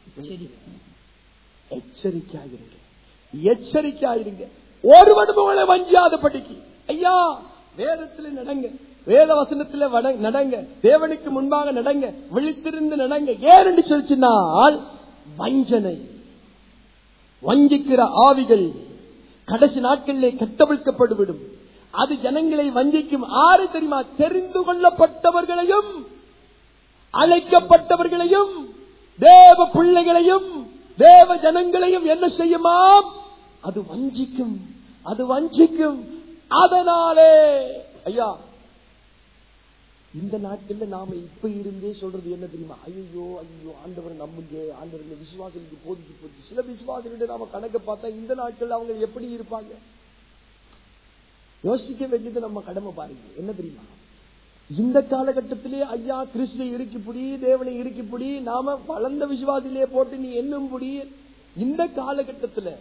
எச்சரிக்கையாயிருங்க. ஒருவனும் உங்களை வஞ்சியாதபடிக்கு. ஐயா, வேதத்தில் நடங்க, வேத வசனத்தில் நடங்க, தேவனுக்கு முன்பாக நடங்க, விழித்திருந்து நடங்க. ஏன்னு சொல்லிச்சுனால் வஞ்சனை, வஞ்சிக்கிற ஆவிகள் கடைசி நாட்களிலே கட்டவிழ்க்கப்படுவிடும். அது ஜனங்களை வஞ்சிக்கும். ஆறு தெரியுமா? தெரிந்து கொள்ளப்பட்டவர்களையும் அழைக்கப்பட்டவர்களையும் தேவ பிள்ளைகளையும் தேவ ஜனங்களையும் என்ன செய்யுமாம்? அது வஞ்சிக்கும், அது வஞ்சிக்கும். அதனாலே ஐயா, இந்த நாட்கள்ல நாம இப்ப இருந்தே சொல்றது என்ன தெரியுமா? ஐயோ ஐயோ, ஆண்டவரை நம்புங்க, ஆண்டவர் விசுவாசத்துக்கு போதிக்கு போச்சு. சில விசுவாசிகளுடைய நாம கணக்கு பார்த்தா இந்த நாட்கள் அவங்க எப்படி இருப்பாங்க யோசிக்க வேண்டியது நம்ம கடமை. பாருங்க, என்ன தெரியுமா? இந்த காலகட்டத்திலே ஐயா கிறிஸ்துவை இறுக்கிப்புடி, தேவனை இறுக்கிப்புடி, நாம வளர்ந்த விசுவாசிலே போட்டு நீ என்னும் புடி. இந்த காலகட்டத்தில்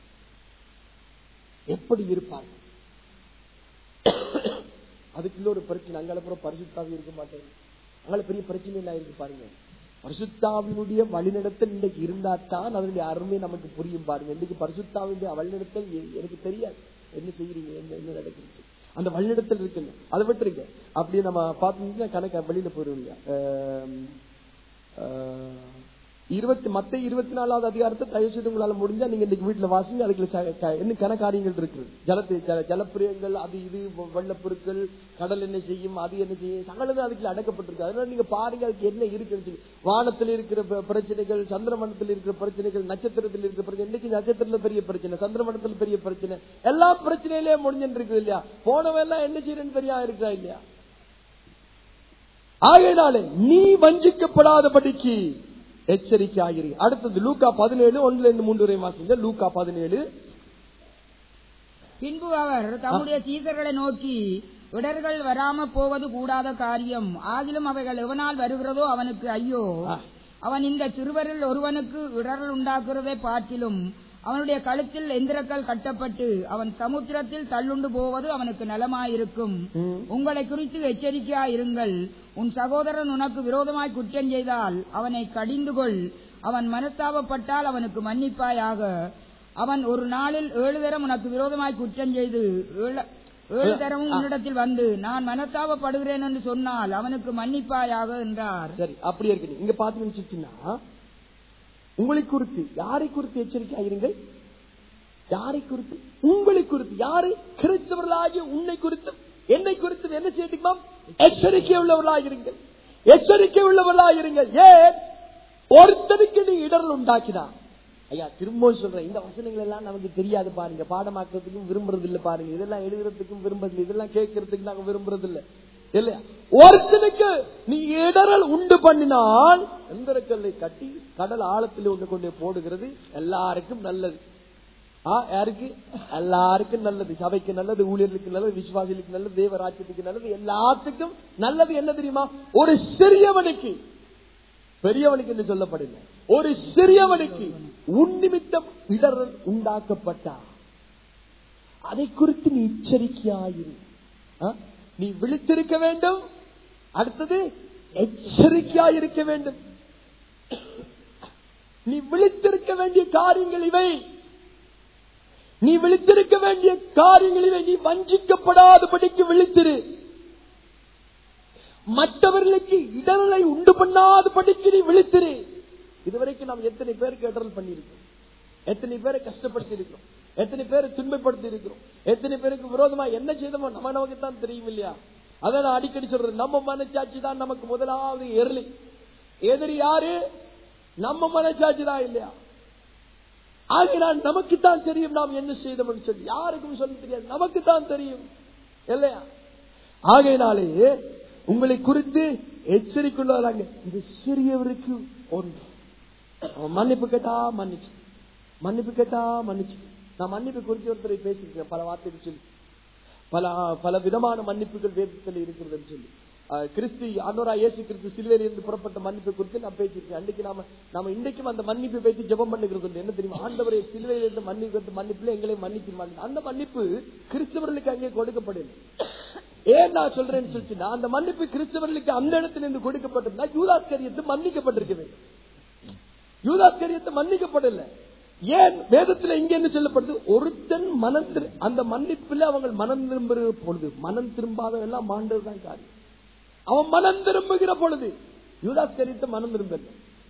எப்படி இருப்பாங்க? அதுக்குள்ள ஒரு பிரச்சனை. அங்கப்புறம் பரிசுத்தாவி இருக்க மாட்டேன், அங்கே பெரிய பிரச்சனை எல்லாம் இருக்கு. பாருங்க, பரிசுத்தாவினுடைய வழிநடத்தல் இன்னைக்கு இருந்தா தான் அதனுடைய அருமை நமக்கு புரியும். பாருங்க, இன்னைக்கு பரிசுத்தாவினுடைய வழிநடத்தல் எனக்கு தெரியாது. என்ன செய்யறீங்க, என்ன நடக்குது, அந்த வழிநடத்தல் இருக்குல்ல, அதை விட்டுருங்க. அப்படியே நம்ம பார்த்தீங்கன்னா கணக்கு வெளியில போயிருவீங்க. மத்த 24வது அதிகாரத்தை தயவு செய்து உங்களால முடிஞ்சா நீங்க இன்னைக்கு வீட்டுல வாசிங்க. அதுக்கு என்ன கணக்காரியங்கள் இருக்கு, ஜலப்பிரியங்கள், அது இது, வெள்ளப்பொருட்கள், கடல் என்ன செய்யும், அது என்ன செய்யும், சகலது அதுக்குள்ள அடக்கப்பட்டிருக்கு. அதனால நீங்க பாருங்க அதுக்கு என்ன இருக்குன்னு. வானத்தில் இருக்கிற பிரச்சனைகள், சந்திரமண்டலத்தில் இருக்கிற பிரச்சனைகள், நட்சத்திரத்தில் இருக்கிற பிரச்சனை. இன்னைக்கு நட்சத்திரத்துல பெரிய பிரச்சனை, சந்திரமண்டலத்தில் பெரிய பிரச்சனை, எல்லா பிரச்சனையிலே முடிஞ்சுட்டு இருக்குது இல்லையா? போனவெல்லாம் என்ன செய்யறேன்னு தெரியா இருக்கா இல்லையா? ஆகையினாலே நீ வஞ்சிக்கப்படாதபடிக்கு எச்சரிக்கையாகிறீ. அடுத்தது லூக்கா 17:1-3 வரை வாசிங்க. லூக்கா 17. பின்பு அவர் தம்முடைய சீடர்களை நோக்கி, இடர்கள் வராம போவது கூடாத காரியம், ஆகிலும் அவைகள் எவனால் வருகிறதோ அவனுக்கு ஐயோ. அவன் இந்த சிறுவரில் ஒருவனுக்கு இடர்கள் உண்டாக்குறதை பார்க்கிலும் அவனுடைய கழுத்தில் எந்திரக்கல் கட்டப்பட்டு அவன் சமுத்திரத்தில் தள்ளுண்டு போவது அவனுக்கு நலமாயிருக்கும். உங்களை குறித்து எச்சரிக்கையாயிருங்கள். உன் சகோதரன் உனக்கு விரோதமாய் குற்றம் செய்தால் அவனை கடிந்து கொள். அவன் மனஸ்தாபப்பட்டால் அவனுக்கு மன்னிப்பாயாக. அவன் ஒரு நாளில் 7 தரம் உனக்கு விரோதமாய் குற்றம் செய்து 7 தரமும் உன்னிடத்தில் வந்து நான் மனஸ்தாபப்படுகிறேன் என்று சொன்னால் அவனுக்கு மன்னிப்பாயாக என்றார். சரி, அப்படி இருக்கு. இங்க பாத்தீங்கன்னா உங்களை குறித்து, யாரை குறித்து எச்சரிக்கையாயிருங்கள்? யாரை குறித்து? உங்களை குறித்து. யாரு? கிறிஸ்தவர்களாகிய உன்னை குறித்து, என்னை குறித்து என்ன செய்யுமா? எச்சரிக்கை உள்ளவர்களாயிருங்கள், எச்சரிக்கை உள்ளவர்களாயிருங்கள். ஏன்? ஒருத்தருக்கு நீ இடர்கள் உண்டாக்கினா ஐயா திரும்பவும் சொல்றேன், இந்த வசனங்கள் எல்லாம் நமக்கு தெரியாது பாருங்க, பாடமாக்குறதுக்கும் விரும்புறது இல்ல பாருங்க, இதெல்லாம் எழுதுறதுக்கும் விரும்புறது இல்லை, இதெல்லாம் கேட்கறதுக்கு நாங்க விரும்புறது இல்ல இல்லையா. ஒருத்தனுக்கு நீ இடரல் உண்டு பண்ணினால் எந்திரக்கல்லை கட்டி கடல் ஆழத்தில் ஒன்று கொண்டு போடுகிறது எல்லாருக்கும் நல்லது. யாருக்கு? எல்லாருக்கும் நல்லது. சபைக்கு நல்லது, ஊழியர்களுக்கு நல்லது, விசுவாசிகளுக்கு நல்லது, தேவராஜ்யத்துக்கு நல்லது, எல்லாத்துக்கும் நல்லது. என்ன தெரியுமா? ஒரு சிறியவனுக்கு, பெரியவனுக்கு என்று சொல்லப்படல, ஒரு சிறியவனுக்கு உன் நிமித்தம் இடரல் உண்டாக்கப்பட்டா அதை குறித்து நீ எச்சரிக்கையாயிரு. நீ விழித்திருக்க வேண்டும். அடுத்தது எச்சரிக்கையாயிருக்க வேண்டும். நீ விழித்திருக்க வேண்டிய காரியங்கள் இவை. நீ விழித்திருக்க வேண்டிய காரியங்கள் இவை. நீ வஞ்சிக்கப்படாதபடிக்கு விழித்திரு. மற்றவர்களுக்கு இடரலை உண்டு பண்ணாதபடிக்கு நீ விழித்திரு. இதுவரைக்கும் நாம் எத்தனை பேருக்கு இடரல் பண்ணியிருக்கோம், எத்தனை பேரை கஷ்டப்படுத்தி இருக்கிறோம், எத்தனை பேரை துன்பப்படுத்தி இருக்கிறோம், எத்தனை பேருக்கு விரோதமா என்ன செய்தோமோ நமக்கு தான் தெரியும் இல்லையா. அதான் நான் அடிக்கடி சொல்றது, நம்ம மனச்சாட்சி தான் நமக்கு முதலாவது எதிரி. எதிரி யாரு? நம்ம மனச்சாட்சி தான் இல்லையா. ஆகினால் நமக்கு தான் தெரியும் நாம் என்ன செய்தோம்னு சொல்லி. யாருக்கும் சொல்ல தெரியாது, நமக்கு தான் தெரியும் இல்லையா. ஆகையினாலே உங்களை குறித்து எச்சரிக்கையுள்ளவராங்க. இது சிறியவருக்கு ஒன்று. மன்னிப்பு கேட்டா மன்னிச்சு, மன்னிப்பு கேட்டா மன்னிச்சு. நான் மன்னிப்பு குறித்து ஒருத்தரை பேசியிருக்கேன், பல வார்த்தைகள் சொல்லி, பல விதமான மன்னிப்புகள் வேதத்தில் இருக்கிறது சொல்லி. கிறிஸ்து ஆண்டவராகிய இயேசு கிறிஸ்து சிலுவையில் இருந்து புறப்பட்ட மன்னிப்பு குறித்து நான் பேசியிருக்கேன். அன்றைக்கு நாம இன்றைக்கும் அந்த மன்னிப்பை வைத்து ஜெபம் பண்ணுகிறது. என்ன தெரியுமா? ஆண்டவரை சிலுவையில் இருந்து மன்னிப்புல எங்களை மன்னித்து, அந்த மன்னிப்பு கிறிஸ்தவர்களுக்கு அங்கே கொடுக்கப்படல. ஏன் நான் சொல்றேன்னு சொல்லிச்சுன்னா, அந்த மன்னிப்பு கிறிஸ்தவர்களுக்கு அந்த இடத்துல இருந்து கொடுக்கப்பட்டிருந்தா யூதாஸ்கரியத்தை மன்னிக்கப்பட்டிருக்க வேண்டும். யூதாஸ்கரியத்தை மன்னிக்கப்படல. ஏன் வேதத்துல இங்க என்ன சொல்லப்படுது? ஒருத்தன் அந்த மன்னிப்புல அவங்க மனம் திரும்புகிற பொழுது, மனம் திரும்பாத எல்லாம் மாண்டதுதான் காரியம். அவன் மனம் திரும்புகிற பொழுது, யூதாஸ்கரியத்தை மனம் திரும்பல.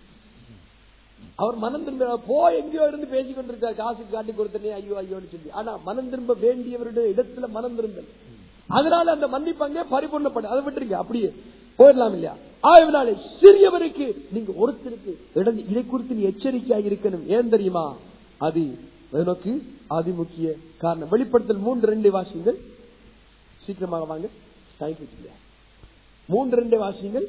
அவர் மனம் திரும்ப போய் எங்கேயோ இருந்து பேசிக் கொண்டிருக்கார், காசு காட்டி கொடுத்தனே ஐயோ ஐயோன்னு சொல்லி. ஆனா மனம் திரும்ப வேண்டியவருடைய இடத்துல மனம் திரும்பல. அதனால அந்த மன்னிப்பு அங்கே பரிபூர்ணப்படும். அதை விட்டுருங்க, அப்படியே போயிடலாம் இல்லையா. ஆய்வினாலே சிறியவருக்கு நீங்க ஒருத்தருக்கு இதை குறித்து நீ எச்சரிக்கையாக இருக்கணும். ஏன் தெரியுமா? அது எனக்கு அதிமுக்கிய காரணம். வெளிப்படுத்தல் 3:2 வாசிங்கள். சீக்கிரமாக வாங்க, டைம் இல்லையா. 3:2 வாசிங்கள்.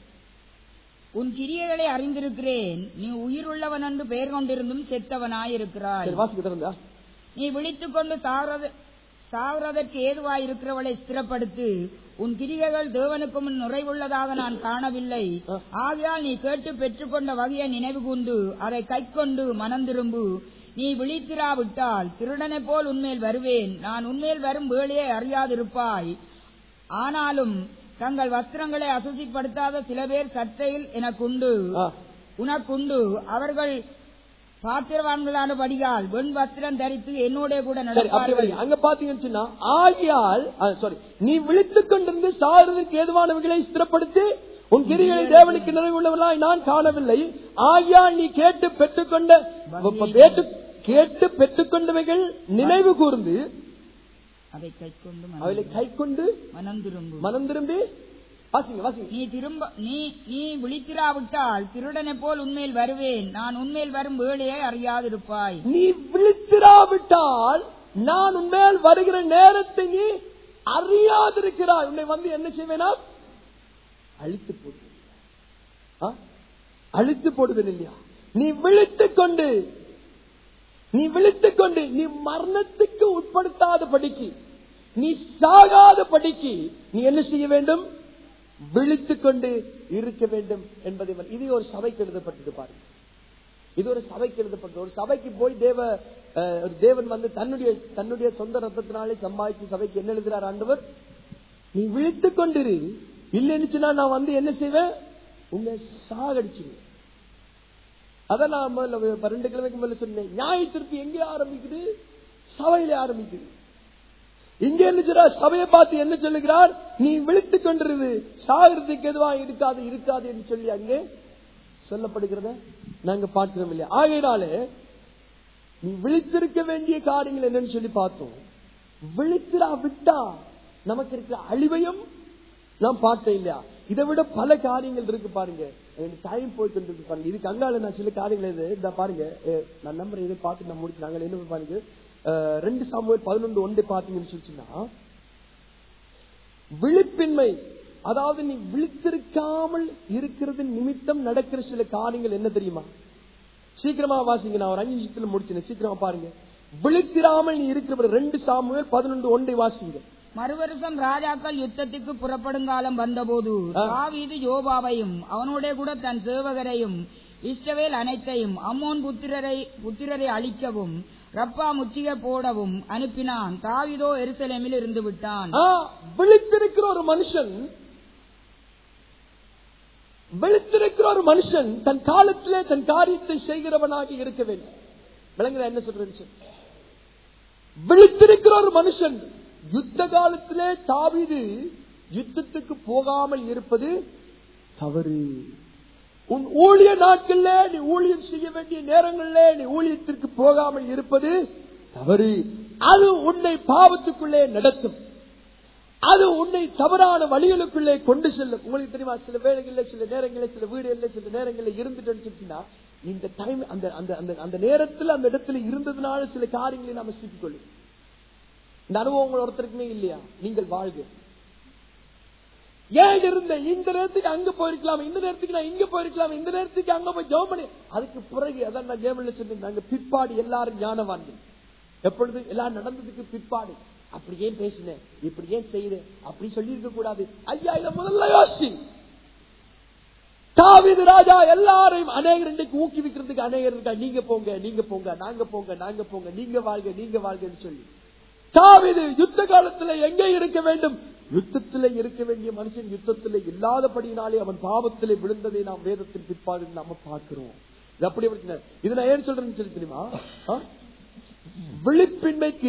உன் கிரியைகளை அறிந்திருக்கிறேன், நீ உயிர் உள்ளவன் என்று பெயர் கொண்டிருந்தும் செத்தவனாயிருக்கிறாய். வாசிக்கிறதா? நீ விழித்துக் கொண்டு சாவதற்கு ஏதுவாயிருக்கிறவளை ஸ்திரப்படுத்து. உன் கிரியைகள் தேவனுக்கு முன் நிறைவுள்ளதாக நான் காணவில்லை. ஆகையால் நீ கேட்டு பெற்றுக்கொண்ட வகையை நினைவு கூர்ந்து அதை கைக்கொண்டு மனம் திரும்பு. நீ விழித்திராவிட்டால் திருடனை போல் உன்மேல் வருவேன். நான் உன்மேல் வரும் வேளையை அறியாதிருப்பாய். ஆனாலும் தங்கள் வஸ்திரங்களை அசுசிப்படுத்தாத சில பேர் சற்றையில் உனக்குண்டு. அவர்கள் பாத்திரவான்களானபடியால் வெண் வஸ்திரம் தரித்து என்னோட கூட நடப்பார்கள். அங்க பாத்தீங்கன்னா, ஆகியால் நீ விழித்துக் கொண்டிருந்து சாகிறதுக்கு ஏதுவானவர்களை ஸ்திரப்படுத்தி உன் கிரிகளை தேவனுக்கு நிறைவுள்ளவர்களாய் நான் காணவில்லை. ஆகியால் நீ கேட்டு பெற்றுக்கொண்டவைகள் நினைவு கூர்ந்து அவளை கைக்கொண்டு மனம் திரும்பி நீ விழித்திராவிட்டால் திருடனை போல் உன்மேல் வருவேன். நான் உன்மேல் வரும் வேளையை அறியாதிருப்பாய். நீ விழித்திராவிட்டால் நான் உன்மேல் வருகிற நேரத்தை நீ அறியாதிருக்கிறாய். உன்னை வந்து என்ன செய்வேனா? அழித்து போடுவேன் இல்லையா. நீ விழித்துக் கொண்டு நீ மரணத்துக்கு உட்படுத்தாத படிக்கு, நீ சாகாத படிக்கு நீ என்ன செய்ய வேண்டும்? விழித்துக் கொண்டு இருக்க வேண்டும் என்பதை இது ஒரு சபைக்கு எழுதப்பட்டது பாருங்க. இது ஒரு சபைக்கு எழுதப்பட்டது. ஒரு சபைக்கு போய் தேவன் வந்து தன்னுடைய சொந்த ரத்தத்தினாலே சம்பாதிச்சு சபைக்கு என்ன எழுதுறார் ஆண்டவர்? நீ விழித்துக் கொண்டிரு, இல்லைன்னு நான் வந்து என்ன செய்வேன்? உன்னை சாகடிச்சுவேன். அதான் நான் 2 கிழமைக்கு மேல சொன்னேன். நியாய தீர்ப்பு எங்கே ஆரம்பிக்குது? சபையில ஆரம்பிக்குது. இங்க என்ன சபையை பார்த்து என்ன சொல்லுகிறார்? நீ விழித்துக் கொண்டிருது, சாகிறதுக்கு எதுவா இருக்காது என்று சொல்லி அங்கே சொல்லப்படுகிறத நாங்க பார்க்கிறோம் இல்லையா. ஆகையினாலே நீ விழித்திருக்க வேண்டிய காரியங்கள் என்னன்னு சொல்லி பார்த்தோம். விழித்திரா விட்டா நமக்கு இருக்கிற அழிவையும் நாம் பார்த்தோம் இல்லையா. இதை விட பல காரியங்கள் இருக்கு பாருங்க. டைம் போயிட்டு இருக்கு பாருங்க. இதுக்கு அங்கால நான் சில காரியங்கள் இந்த பாருங்க, நான் நம்புறேன் இதை பார்த்து நான் முடிச்சு நாங்கள் என்ன பாருங்க, 2 சாமுவேல் 11:1 பாத்தீங்கன்னு சொல்லிச்சுன்னா, விழிப்பின்மை, அதாவது நீ விழித்திருக்காமல் இருக்கிறது நிமித்தம் நடக்கிற சில காரியங்கள் என்ன தெரியுமா? சீக்கிரமா வாசிங்க, நான் ஒரு 5 நிமிஷத்துல முடிச்சேன். சீக்கிரமா பாருங்க. விழித்திராமல் நீ இருக்கிற 2 சாமுவேல் 11:1 வாசிங்க. மறுவருஷம் ராஜாக்கள் யுத்தத்துக்கு புறப்படுங்காலம் வந்தபோது தாவீது யோவாவையும் அவனோட கூட தன் சேவகரையும் இஸ்ரவேல் அனைத்தையும் அம்மோன் புத்திரரை அழிக்கவும் ரப்பா முற்றுகை போடவும் அனுப்பினான். தாவீதோ எருசலேமில் இருந்து விட்டான். விழித்திருக்கிற ஒரு மனுஷன் தன் காலத்திலே தன் காரியத்தை செய்கிறவனாக இருக்க வேண்டும். விளங்குற என்ன சொல்றேன்? விழித்திருக்கிற ஒரு மனுஷன். யுத்த காலத்திலே தாவீது யுத்தத்துக்கு போகாமல் இருப்பது தவறு. உன் ஊழிய நாட்கள்ல நீ ஊழியம் செய்ய வேண்டிய நேரங்கள்ல நீ ஊழியத்திற்கு போகாமல் இருப்பது தவறு. அது உன்னை பாவத்துக்குள்ளே நடத்தும். அது உன்னை தவறான வழிகளுக்குள்ளே கொண்டு செல்லும். உங்களுக்கு தெரியுமா, சில வேளைகளில் சில நேரங்களில் சில வீடுகளில் சில நேரங்களில் இருந்துட்டு இந்த டைம் அந்த நேரத்தில் அந்த இடத்துல இருந்ததுனால சில காரியங்களை நாம சிக்கிக் கொள்ளும். இந்த அனுபவங்கள் ஒருத்தருக்குமே இல்லையா? நீங்கள் வாழ்க. ஏன் இருந்த இந்த நேரத்துக்கு அங்க போயிருக்கலாம், இந்த நேரத்துக்கு நான் இங்க போயிருக்கலாம், இந்த நேரத்துக்கு அங்க போய் ஜெபம் பண்ணி அதுக்கு பிறகு அதான் நான் ஜெபம்ல சொல்லிருந்தாங்க, பிற்பாடு எல்லாரும் ஞானவான்கள். எப்பொழுது எல்லாம் நடந்ததுக்கு பிற்பாடு அப்படி ஏன் பேசினேன், இப்படி ஏன் செய்தேன், அப்படி சொல்லி இருக்க கூடாது. ஐயா, இதை முதல்ல யோசி. தாவீது ராஜா எல்லாரையும் அநேகர் இன்றைக்கு ஊக்குவிக்கிறதுக்கு அநேகர் இருக்கா, நீங்க போங்க, நீங்க போங்க, நாங்க போங்க, நாங்க போங்க, நீங்க வாழ்க, நீங்க வாழ்கன்னு சொல்லி. தாவீது யுத்த காலத்துல எங்கே இருக்க வேண்டும்? யுத்தத்திலே இருக்க வேண்டிய மனுஷன் யுத்தத்திலே இல்லாதபடினாலே அவன் பாவத்திலே விழுந்ததை நாம் வேதத்தின் பிற்பாடு நாம பார்க்கிறோம். இது அப்படி இது நான் ஏன் சொல்றேன்னு சொல்லி தெரியுமா? விழிப்பின்மைக்கு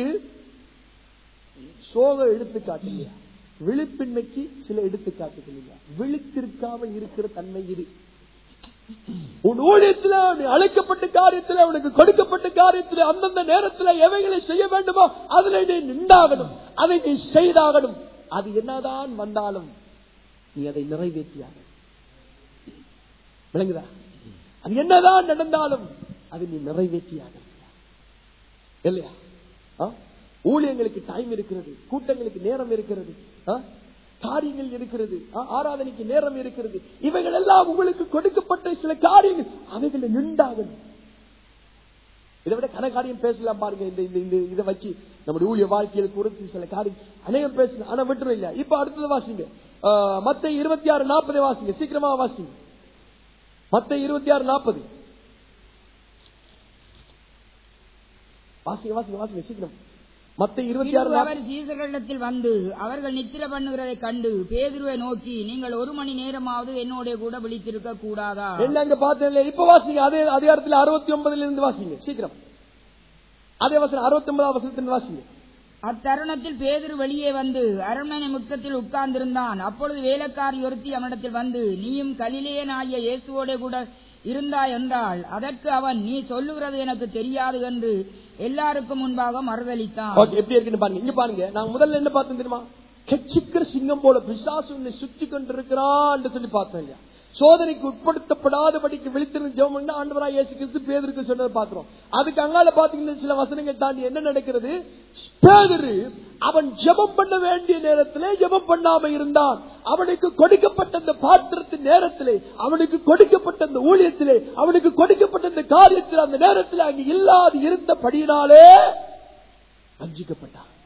சோக எடுத்துக்காட்டு இல்லையா? விழிப்பின்மைக்கு சில எடுத்துக்காட்டுகள் இல்லையா? விழித்திருக்காமல் இருக்கிற தன்மை இது. உன் ஊழியத்தில் அழைக்கப்பட்ட காரியத்தில் உனக்கு கொடுக்கப்பட்ட காரியத்தில் அந்தந்த நேரத்தில் எவைகளை செய்ய வேண்டுமோ அதில் நீ நின்றாகணும், அதை நீ செய்தாகணும். அது என்னதான் வந்தாலும் நீ அதை நிறைவேற்றியாக. விளங்குதா? அது என்னதான் நடந்தாலும் அதை நீ நிறைவேற்றியாக இல்லையா? ஊழியங்களுக்கு டைம் இருக்கிறது, கூட்டங்களுக்கு நேரம் இருக்கிறது, காரியங்கள் இருக்கிறது, ஆராதனைக்கு நேரம் இருக்கிறது. இவைகள் எல்லாம் உங்களுக்கு கொடுக்கப்பட்ட சில காரியங்கள், அவைகளை நின்றாகணும். இதை விட கணக்காரியம் பேசலாம் பாருங்க. இந்த இதை வச்சு நம்முடைய ஊழிய வாழ்க்கையில் குறித்து சில காரியம் அநேகம் பேசலாம். ஆனா விட்டுரும் இல்லையா? இப்ப அடுத்தது வாசிங்க, மத்தேயு 26:40 வாசிங்க. சீக்கிரமா வாசிங்க. மத்தேயு 26:40 வாசிங்க, வாசிங்க, வாசிங்க சீக்கிரம். அவர் சீசர்களிடத்தில் வந்து அவர்கள் நித்திரை பண்ணுகிறதை கண்டு பேதுருவை நோக்கி, நீங்கள் 1 மணி நேரமாவது என்னோட கூட விழித்திருக்க கூடாதா? என்ன பார்த்தேன். இப்ப வாசிங்க அதே அதிகாரத்தில் 69 வாசிங்க சீக்கிரம். அதே வசனம் 69 வசனத்தில் வாசிங்க. அத்தருணத்தில் பேதுரு வெளியே வந்து அரண்மனை முற்றத்தில் உட்கார்ந்திருந்தான். அப்பொழுது வேலைக்காரி ஒருத்தி அவனிடத்தில் வந்து, நீயும் கலிலேயனாகிய இயேசுவோட கூட இருந்தாய் என்றால், அதற்கு அவன், நீ சொல்லுகிறது எனக்கு தெரியாது என்று எல்லாருக்கும் முன்பாக மறுதளித்தான். எப்படி இருக்குன்னு பாருங்க. இங்க பாருங்க, நான் முதல்ல என்ன பார்த்தேன் தெரியுமா? கெச்சிக்கிற சிங்கம் போல பிசாசு உன்னை சுற்றி கொண்டிருக்கிறான் சொல்லி பார்த்தோம் இல்லையா? சோதனைக்கு உட்படுத்தப்படாதபடிக்கு விழித்திருந்து ஜெபம் பண்ண ஆண்டவராகிய இயேசு கிறிஸ்து பேதுருக்கு சொன்னதை பார்க்கிறோம். அதுக்கு அங்கால பாத்தீங்கன்னா சில வசனங்கள் தாண்டி என்ன நடக்கிறது? பேதுரு அவன் ஜெபம் பண்ண வேண்டிய நேரத்திலே ஜெபம் பண்ணாம இருந்தான். அவனுக்கு கொடுக்கப்பட்ட அந்த பாத்திரத்தின் நேரத்திலே, அவனுக்கு கொடுக்கப்பட்ட அந்த ஊழியத்திலே, அவனுக்கு கொடுக்கப்பட்ட அந்த காரியத்தில் அந்த நேரத்தில் அங்கு இல்லாது இருந்தபடியினாலே வஞ்சிக்கப்பட்டான்.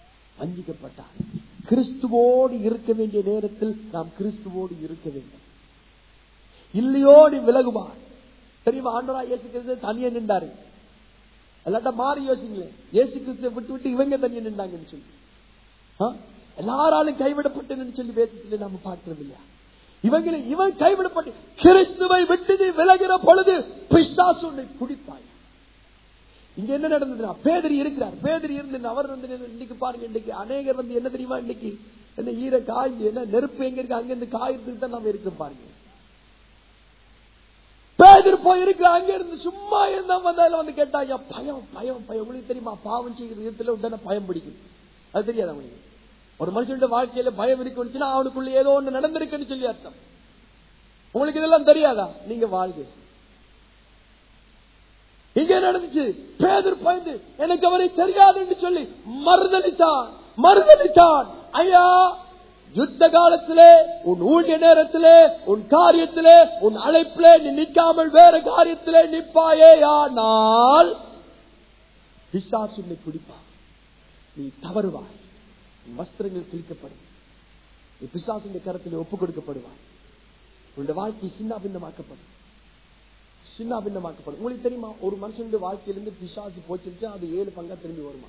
கிறிஸ்துவோடு இருக்க வேண்டிய நேரத்தில் நாம் கிறிஸ்துவோடு இருக்க வேண்டும். இல்லையோ நீ விலகுவார். தெரியுமா? ஆண்டவராகிய இயேசு கிறிஸ்து தனியா நின்றாரு. எல்லாட்ட மாறி யோசிங்களேன். இயேசு கிறிஸ்துவை விட்டு விட்டு இவங்க தனியா நின்றாங்கன்னு சொல்லி எல்லாராலும் கைவிடப்பட்டேன்னு சொல்லி வேதத்தில் நாம பார்க்கிறோம் இல்லையா? இவன் கைவிடப்பட்டு கிறிஸ்துவை விட்டு நீ விலகிற பொழுது பிசாசு உன்னை பிடிப்பாய். இங்க என்ன நடந்ததுன்னா, பேதுரு இருக்கிறார். பேதுரு இருந்து அவர் வந்து இன்னைக்கு பாருங்க, இன்னைக்கு அநேகர் வந்து என்ன தெரியுமா, இன்னைக்கு என்ன ஈர காய் என்ன நெருப்பு எங்க இருக்கு, அங்க இருந்து காயத்துக்கு தான் நம்ம இருக்கிறோம் பாருங்க. பேதுரு போய் இருக்கிற அங்க இருந்து சும்மா இருந்தா வந்தாலும் வந்து கேட்டாங்க, பயம் பயம் பயம். உங்களுக்கு தெரியுமா, பாவம் செய்கிற விதத்துல உடனே பயம் பிடிக்கும். அது தெரியாது அவங்களுக்கு. ஒரு மனுஷனுடைய வாழ்க்கையில பயம் இருக்குன்னு அவனுக்குள்ள ஏதோ ஒன்று நடந்திருக்குன்னு சொல்லி அர்த்தம். உங்களுக்கு இதெல்லாம் தெரியாதா? நீங்க வாழ்க. இங்க நடந்துச்சு, பேதுரு பயந்து எனக்கு அவரை தெரியாது என்று சொல்லி மறுதலித்தான். ஐயா, யுத்த காலத்திலே, உன் ஊழிய நேரத்திலே, உன் காரியத்திலே, உன் அழைப்பிலே நீ நிற்காமல் வேற காரியத்திலே நிற்பாயே, ஆனால் பிசாசு உன்னை பிடிப்பா, நீ தவறுவாய், வஸ்திரங்கள் கிழிக்கப்படும், நீ பிசாசுடைய கரத்திலே ஒப்புக் கொடுக்கப்படுவாய், உன்னுடைய வாழ்க்கை சின்ன பின்னமாக்கப்படும். உங்களுக்கு தெரியுமா, ஒரு மனுஷனுடைய வாழ்க்கையிலிருந்து பிசாசு போச்சுட்டு அது 7 பங்கா திரும்பி வருமா?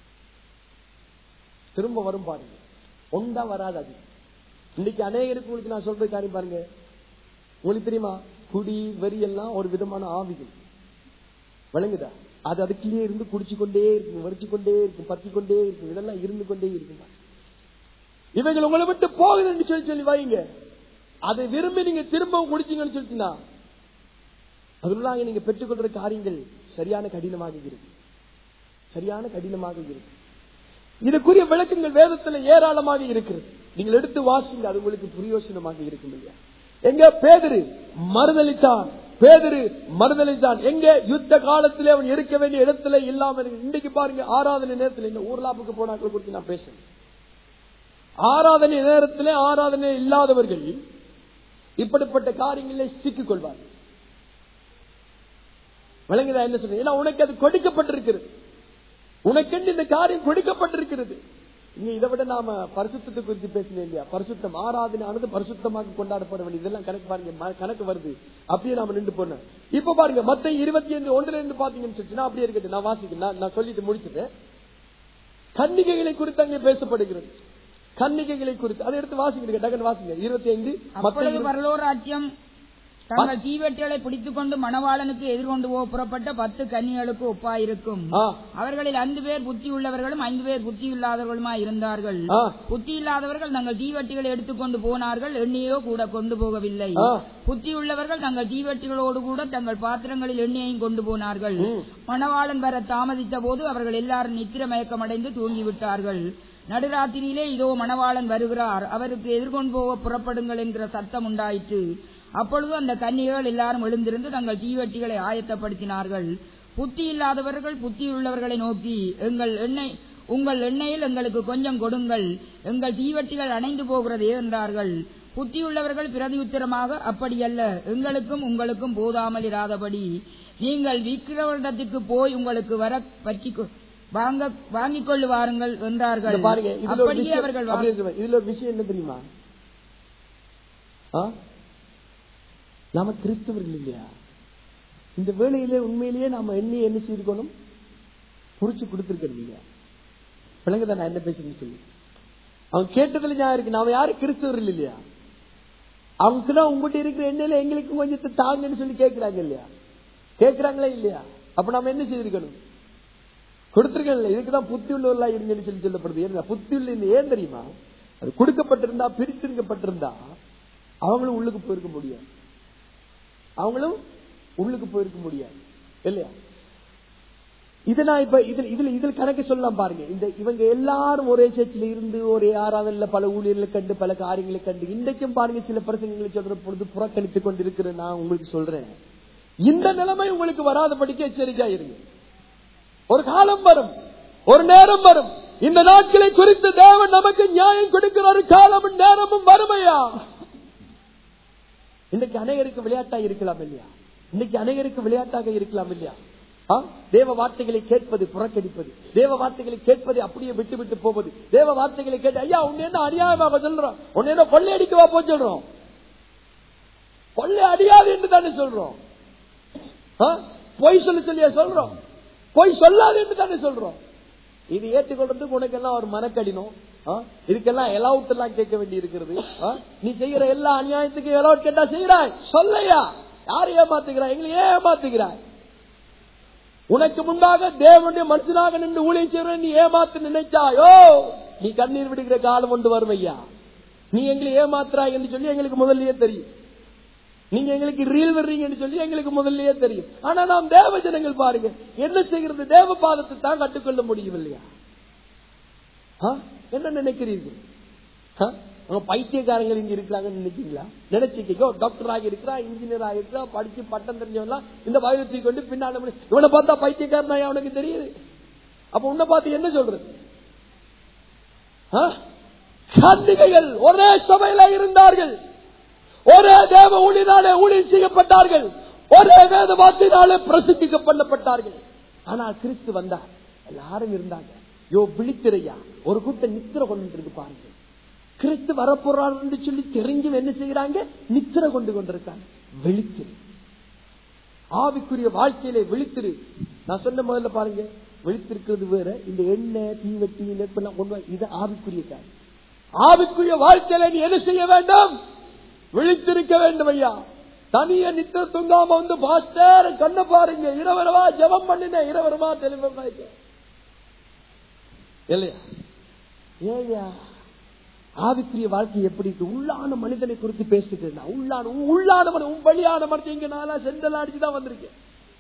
திரும்ப வரும் பாருங்க, ஒன்றா வராது. அது இன்னைக்கு அநேகருக்கு உங்களுக்கு நான் சொல்ற காரியம் பாருங்க. உங்களுக்கு தெரியுமா, குடி வெறி எல்லாம் ஒரு விதமான ஆவிகள், விளங்குதா? அது அதுக்குள்ளே இருந்து குடிச்சு கொண்டே இருக்கும், வரிச்சு கொண்டே இருக்கும், பத்தி கொண்டே இருக்கும், இதெல்லாம் இருந்து கொண்டே இருக்கும். இவைகள் உங்களை விட்டு போகுதுன்னு சொல்லி வைங்க, அதை விரும்பி நீங்க திரும்பவும் குடிச்சீங்கன்னு சொல்லிட்டீங்கன்னா அதுக்குள்ளாக நீங்க பெற்றுக்கொள்ற காரியங்கள் சரியான கடினமாக இருக்கு. இதுக்குரிய விளக்கங்கள் வேதத்துல ஏராளமாக இருக்கிறது. நீங்கள் எடுத்து வாசிங்க, அது உங்களுக்கு பிரயோசனமாக இருக்கும். இல்லையா? எங்க பேதுரு மறுதலித்தான். எங்க யுத்த காலத்திலே அவன் இருக்க வேண்டிய இடத்துல இல்லாம இருக்கு. இன்னைக்கு பாருங்க, ஆராதனை நேரத்தில் இந்த ஊர்லாப்புக்கு போனாக்கள் குறித்து நான் பேசுறேன். ஆராதனை நேரத்திலே ஆராதனை இல்லாதவர்கள் இப்படிப்பட்ட காரியங்களை சிக்கிக் கொள்வார்கள். விளங்குதா என்ன சொல்றேன்? ஏன்னா உனக்கு அது கொடுக்கப்பட்டிருக்கிறது, உனக்கு இந்த காரியம் கொடுக்கப்பட்டிருக்கிறது. இங்க இதை விட நாம பரிசுத்தத்தை குறித்து பேசணும் இல்லையா? பரிசுத்தம், ஆராதனை பரிசுத்தமாக கொண்டாடப்பட வேண்டிய இதெல்லாம் கணக்கு பாருங்க, கணக்கு வருது. அப்படியே நாம நின்று போனோம். இப்ப பாருங்க, மத்தேயு 25:1 பாத்தீங்கன்னு சொல்லிச்சுன்னா அப்படியே இருக்கட்டும், நான் வாசிக்கிறேன், நான் சொல்லிட்டு முடிச்சுட்டேன். கன்னிகைகளை குறித்து அங்கே பேசப்படுகிறது. கன்னிகைகளை குறித்து அதை எடுத்து வாசிக்கிறீங்க, டக்குன்னு வாசிங்க. 25 பரலோராஜ்யம் தங்கள் தீவெட்டிகளை பிடித்துக் கொண்டு மணவாளனுக்கு எதிர்கொண்டு போக புறப்பட்ட 10 கன்னிகளுக்கு ஒப்பாயிருக்கும். அவர்களில் 5 பேர் புத்தி உள்ளவர்களும் 5 பேர் புத்தி இல்லாதவர்களுமாய் இருந்தார்கள். புத்தி இல்லாதவர்கள் தங்கள் தீவெட்டிகளை எடுத்துக்கொண்டு போனார்கள், எண்ணெயோ கூட கொண்டு போகவில்லை. புத்தி உள்ளவர்கள் தங்கள் தீவெட்டிகளோடு கூட தங்கள் பாத்திரங்களில் எண்ணெயையும் கொண்டு போனார்கள். மணவாளன் வர தாமதித்த போது அவர்கள் எல்லாரும் நித்திர மயக்கமடைந்து தூங்கிவிட்டார்கள். நடுராத்திரியிலே இதோ மணவாளன் வருகிறார், அவருக்கு எதிர்கொண்டு போக புறப்படுங்கள் என்கிற சத்தம் உண்டாயிற்று. அப்பொழுது அந்த கன்னிகைகள் எல்லாரும் எழுந்திருந்து தங்கள் தீவெட்டிகளை ஆயத்தப்படுத்தினார்கள். புத்தி இல்லாதவர்கள் புத்தி உள்ளவர்களை நோக்கி, உங்கள் எண்ணெயில் எங்களுக்கு கொஞ்சம் கொடுங்கள், எங்கள் தீவெட்டிகள் அணைந்து போகிறதே என்றார்கள். புத்தியுள்ளவர்கள் பிரதியுத்தரமாக, அப்படியல்ல, எங்களுக்கும் உங்களுக்கும் போதாமல் இராதபடி நீங்கள் விக்கிரவரிடத்திற்கு போய் உங்களுக்கு வர பற்றி வாங்கிக் கொள்ளு வாருங்கள் என்றார்கள். அப்படியே அவர்கள். இதுல ஒரு விஷயம் என்ன தெரியுமா? நாம கிறிஸ்தவர்கள் இல்லையா? இந்த வேளையிலே உண்மையிலேயே நாம என்ன செய்திருக்கணும்? புரிச்சு கொடுத்திருக்கணும் இல்லையா? பிள்ளைங்க நான் என்ன பேசுறேன்னு சொல்லி அவங்க கேட்டதுல ஞாபகம் இருக்கு. நாம யாரு கிறிஸ்தவர்கள் இல்லையா? அவங்களுக்குதான் உங்ககிட்ட இருக்கிற எண்ணெயில எங்களுக்கு கொஞ்சத்தை தாங்கன்னு சொல்லி கேட்கிறாங்க இல்லையா? கேட்கிறாங்களா இல்லையா? அப்ப நாம என்ன செய்திருக்கணும்? கொடுத்திருக்கல. இதுக்குதான் புத்தி உள்ளவர்களா இருங்கன்னு சொல்லி சொல்லப்படுது. புத்தி உள்ள ஏன் தெரியுமா? அது கொடுக்கப்பட்டிருந்தா, பிரித்திருக்கப்பட்டிருந்தா அவங்களும் உள்ளுக்கு போயிருக்க முடியாது, இல்லையா? இதனா இப்ப இதுல கணக்கு சொல்லலாம் பாருங்க. இவங்க எல்லாரும் ஒரே சேர்ச்சில இருந்து ஒரே ஆராதனையில பல ஊழியர்களை கண்டு பல காரியங்களை கண்டு இன்றைக்கும் பாருங்க சில பிரசங்களை சொல்ற பொழுது புறக்கணித்துக் கொண்டிருக்கிற நான் உங்களுக்கு சொல்றேன், இந்த நிலைமை உங்களுக்கு வராதபடிக்கு எச்சரிக்கையா இருங்க. ஒரு காலம் வரும், ஒரு நேரம் வரும். இந்த நாட்களை குறித்து தேவன் நமக்கு நியாயம் கொடுக்கிற ஒரு காலமும் நேரமும் வறுமையா. இன்னைக்கு அநேகருக்கு விளையாட்டாக இருக்கலாம் இல்லையா? தேவ வார்த்தைகளை கேட்பது புறக்கணிப்பது, தேவ வார்த்தைகளை கேட்பது அப்படியே விட்டு விட்டு போவது, தேவ வார்த்தைகளை கேட்டு ஐயா உன்ன என்ன அநியாயமாக சொல்றோம், உன்ன என்ன கொள்ளை அடிக்கவா போய் சொல்றோம், கொள்ளை அடியாது என்று தானே சொல்றோம், பொய் சொல்லியா சொல்றோம், பொய் சொல்லாது என்று தானே சொல்றோம். இது ஏற்றுக்கொள்றதுக்கு உனக்கு எல்லாம் ஒரு மனக்கடினம், இதுக்கெல்லாம் எலவுட் எல்லாம் கேட்க வேண்டி இருக்கிறது. நீ செய்யற எல்லா அநியாயத்துக்கும் எலவுட் கேட்டா செய்யறாய், சொல்லையா யாரு ஏமாத்துகிறாய், எங்களை ஏன் ஏமாத்துகிறாய்? உனக்கு முன்பாக தேவனுடைய மனுஷனாக நின்று ஊழியம் செய்ற நீ ஏமாத்து நினைச்சாயோ, நீ கண்ணீர் விடுகிற காலம் கொண்டு வரும் ஐயா. நீ எங்களை ஏமாத்துறாய் என்று சொல்லி எங்களுக்கு முதல்லயே தெரியும், நீங்க எங்களுக்கு ரீல் வர்றீங்கன்னு சொல்லி எங்களுக்கு முதல்லயே தெரியும். ஆனா நாம் தேவ ஜனங்கள் பாருங்க என்ன செய்கிறது, தேவ பாதத்தை தான் கட்டுக்கொள்ள முடியும் இல்லையா? என்ன நினைக்கிறீர்கள்? பைத்தியக்காரங்கள் இங்க இருக்கிறாங்கன்னு நினைச்சீங்களா? நினைச்சீங்க டாக்டர் ஆகி இருக்கிறா, இன்ஜினியர் ஆகிருக்கா, படிச்சு பட்டம் தெரிஞ்சவெல்லாம் இந்த வயலத்தை கொண்டு பின்னால இவனை பார்த்தா பைத்தியக்காரனா அவனுக்கு தெரியுது. அப்ப உன்னை பார்த்து என்ன சொல்றது? கன்னிகைகள் ஒரே சபையில இருந்தார்கள், ஒரே தேவ ஊழியனாலே ஊழியம் செய்யப்பட்டார்கள், ஒரே வேத வார்த்தையினாலே பிரசித்திக்கப்பட்டார்கள். ஆனால் கிறிஸ்து வந்தார், எல்லாரும் இருந்தாங்க. விழித்திரையா ஒரு கூட்டம் நித்திர கொண்டு இருக்கு பாருங்க. கிறிஸ்து வரப்போறார் என்று சொல்லி தெரிஞ்சும் என்ன செய்யறாங்க? நித்திர கொண்டு கொண்டிருக்காங்க. விழித்திரு, ஆவிக்குரிய வாழ்க்கையிலே விழித்திரு. நான் சொன்ன முதல்ல பாருங்க, விழித்திருக்கிறது வேற, இந்த எண்ணெய் தீவட்டி இது ஆவிக்குரிய காரியம். ஆவிக்குரிய வாழ்க்கையில நீ என்ன செய்ய வேண்டும்? விழித்திருக்க வேண்டும் ஐயா. தனிய நித்திர தூங்காம வந்து பாஸ்டர் கண்ண பாருங்க, இரவரவா ஜெபம் பண்ணின, இரவரமா தெளிவா இல்லையா? ஏயா ஆவிக்குரிய வாழ்க்கை எப்படி இருக்கு? உள்ளான மனிதனை குறித்து பேசிட்டு உள்ளான வெளியான மனிதன் இங்க நானா செந்தல் அடிச்சுதான் வந்திருக்கேன்.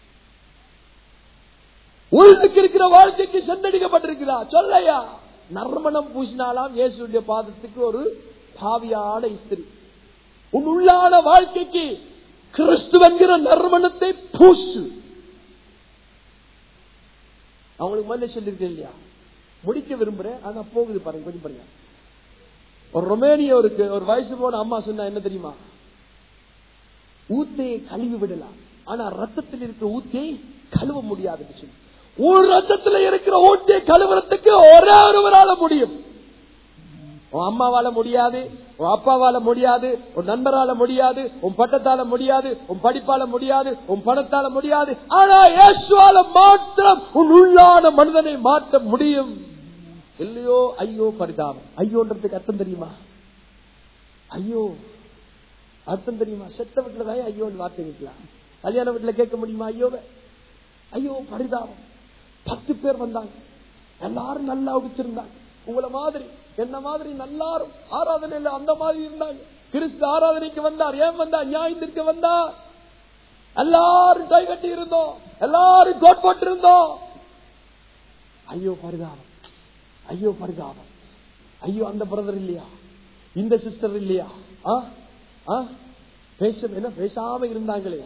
உள்ளுக்கு இருக்கிற வாழ்க்கைக்கு சென்றடிக்கப்பட்டிருக்கிறா சொல்லையா. நறுமணம் பூசினாலாம் இயேசுடைய பாதத்துக்கு ஒரு பாவியான ஸ்திரீ. உன் உள்ளான வாழ்க்கைக்கு கிறிஸ்துவங்கிற நறுமணத்தை பூசு. அவங்களுக்கு முதல்ல சொல்லிருக்கேன் இல்லையா? முடிக்க விரும்புறேன், ஆனா போகுது பாருங்க, கொஞ்சம் பாருங்க. ஒரு ரொமேனிய ஒரு வயசு போன அம்மா சொன்னா என்ன தெரியுமா? ஊத்தையை கழுவி விடலாம், ஆனா ரத்தத்தில் இருக்கிற ஊத்தையை கழுவ முடியாதுன்னு சொல்லி. உன் ரத்தத்தில் இருக்கிற ஊத்தையை கழுவுறதுக்கு ஒரே ஒருவரால முடியும். உன் அம்மாவால முடியாது, உன் அப்பாவால முடியாது, உன் நண்பரால முடியாது, உன் பட்டத்தால முடியாது, உன் படிப்பால முடியாது, உன் பணத்தால முடியாது. ஆனா இயேசுவால மாத்திரம் உன் உள்ளான மனிதனை மாற்ற முடியும். இல்லையோ ஐயோ பரிதாபம். ஐயோன்றதுக்கு அர்த்தம் தெரியுமா? ஐயோ அர்த்தம் தெரியுமா? செத்த வீட்டுல தான் ஐயோன்னு வார்த்தை வைக்கலாம். கல்யாண வீட்டுல கேட்க முடியுமா ஐயோவை? ஐயோ பரிதாபம். 10 பேர் வந்தாங்க, எல்லாரும் நல்லா உடிச்சிருந்தாங்க. உங்களை மாதிரி என்ன மாதிரி நல்லாரும் ஆராதனையில அந்த மாதிரி இருந்தாங்க. கிறிஸ்து ஆராதனைக்கு வந்தார். ஏன் வந்தார்? நியாயத்திற்கு வந்தார். எல்லாரும் கை கட்டி இருந்தோம், எல்லாரும் கோட் போட்டு இருந்தோம். ஐயோ பரிதாபம், ஐயோ பரிதாபம். ஐயோ அந்த பிரதர் இல்லையா, இந்த சிஸ்டர் இல்லையா, பேசாம இருந்தாங்களே.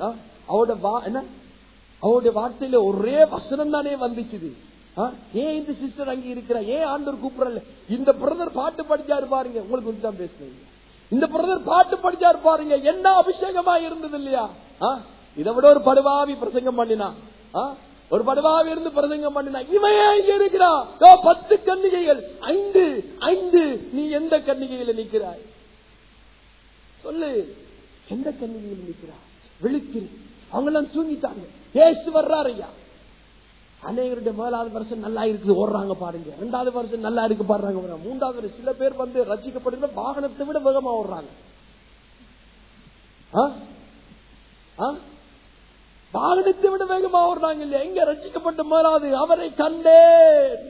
அவருடைய வார்த்தையில ஒரே வசனம் தானே வந்துச்சு. ஏன் இந்த சிஸ்டர் அங்க இருக்கிற, ஏன் ஆண்டவர் கூப்பிடல? இந்த பிரதர் பாட்டு படிச்சாரு பாருங்க, உங்களுக்கு தான் பேசுறீங்க. இந்த பிரதர் பாட்டு படிச்சாரு பாருங்க, என்ன அபிஷேகமா இருந்தது இல்லையா? இதை விட ஒரு படுவாவி பிரசங்கம் பண்ணினா, ஒரு படுவாவி இருந்து பிரசங்கம் பண்ணினா, இவன் இங்க இருக்கிறா 10 கன்னிகைகள், 5 நீ எந்த கன்னிகையில நிக்கிறாய் சொல்லு? எந்த கன்னிகையில நிக்கிறாய்? விழித்திரு. அவங்க எல்லாம் தூங்கிட்டாங்க. இயேசு வர்றாரு ஐயா. அநேகருடைய முதலாவது வருஷம் நல்லா இருக்குது ஓடுறாங்க பாருங்க, 2வது வருஷம் நல்லா இருக்கு பாடுறாங்க, 3வது சில பேர் வந்து ரட்சிக்கப்படுகிற வாகனத்தை விட வேகமா ஓடுறாங்க. வாகனத்தை விட வேகமா ஓடுறாங்க இல்லையா? எங்க ரட்சிக்கப்பட்ட முதலாவது? அவரை கண்டேன்,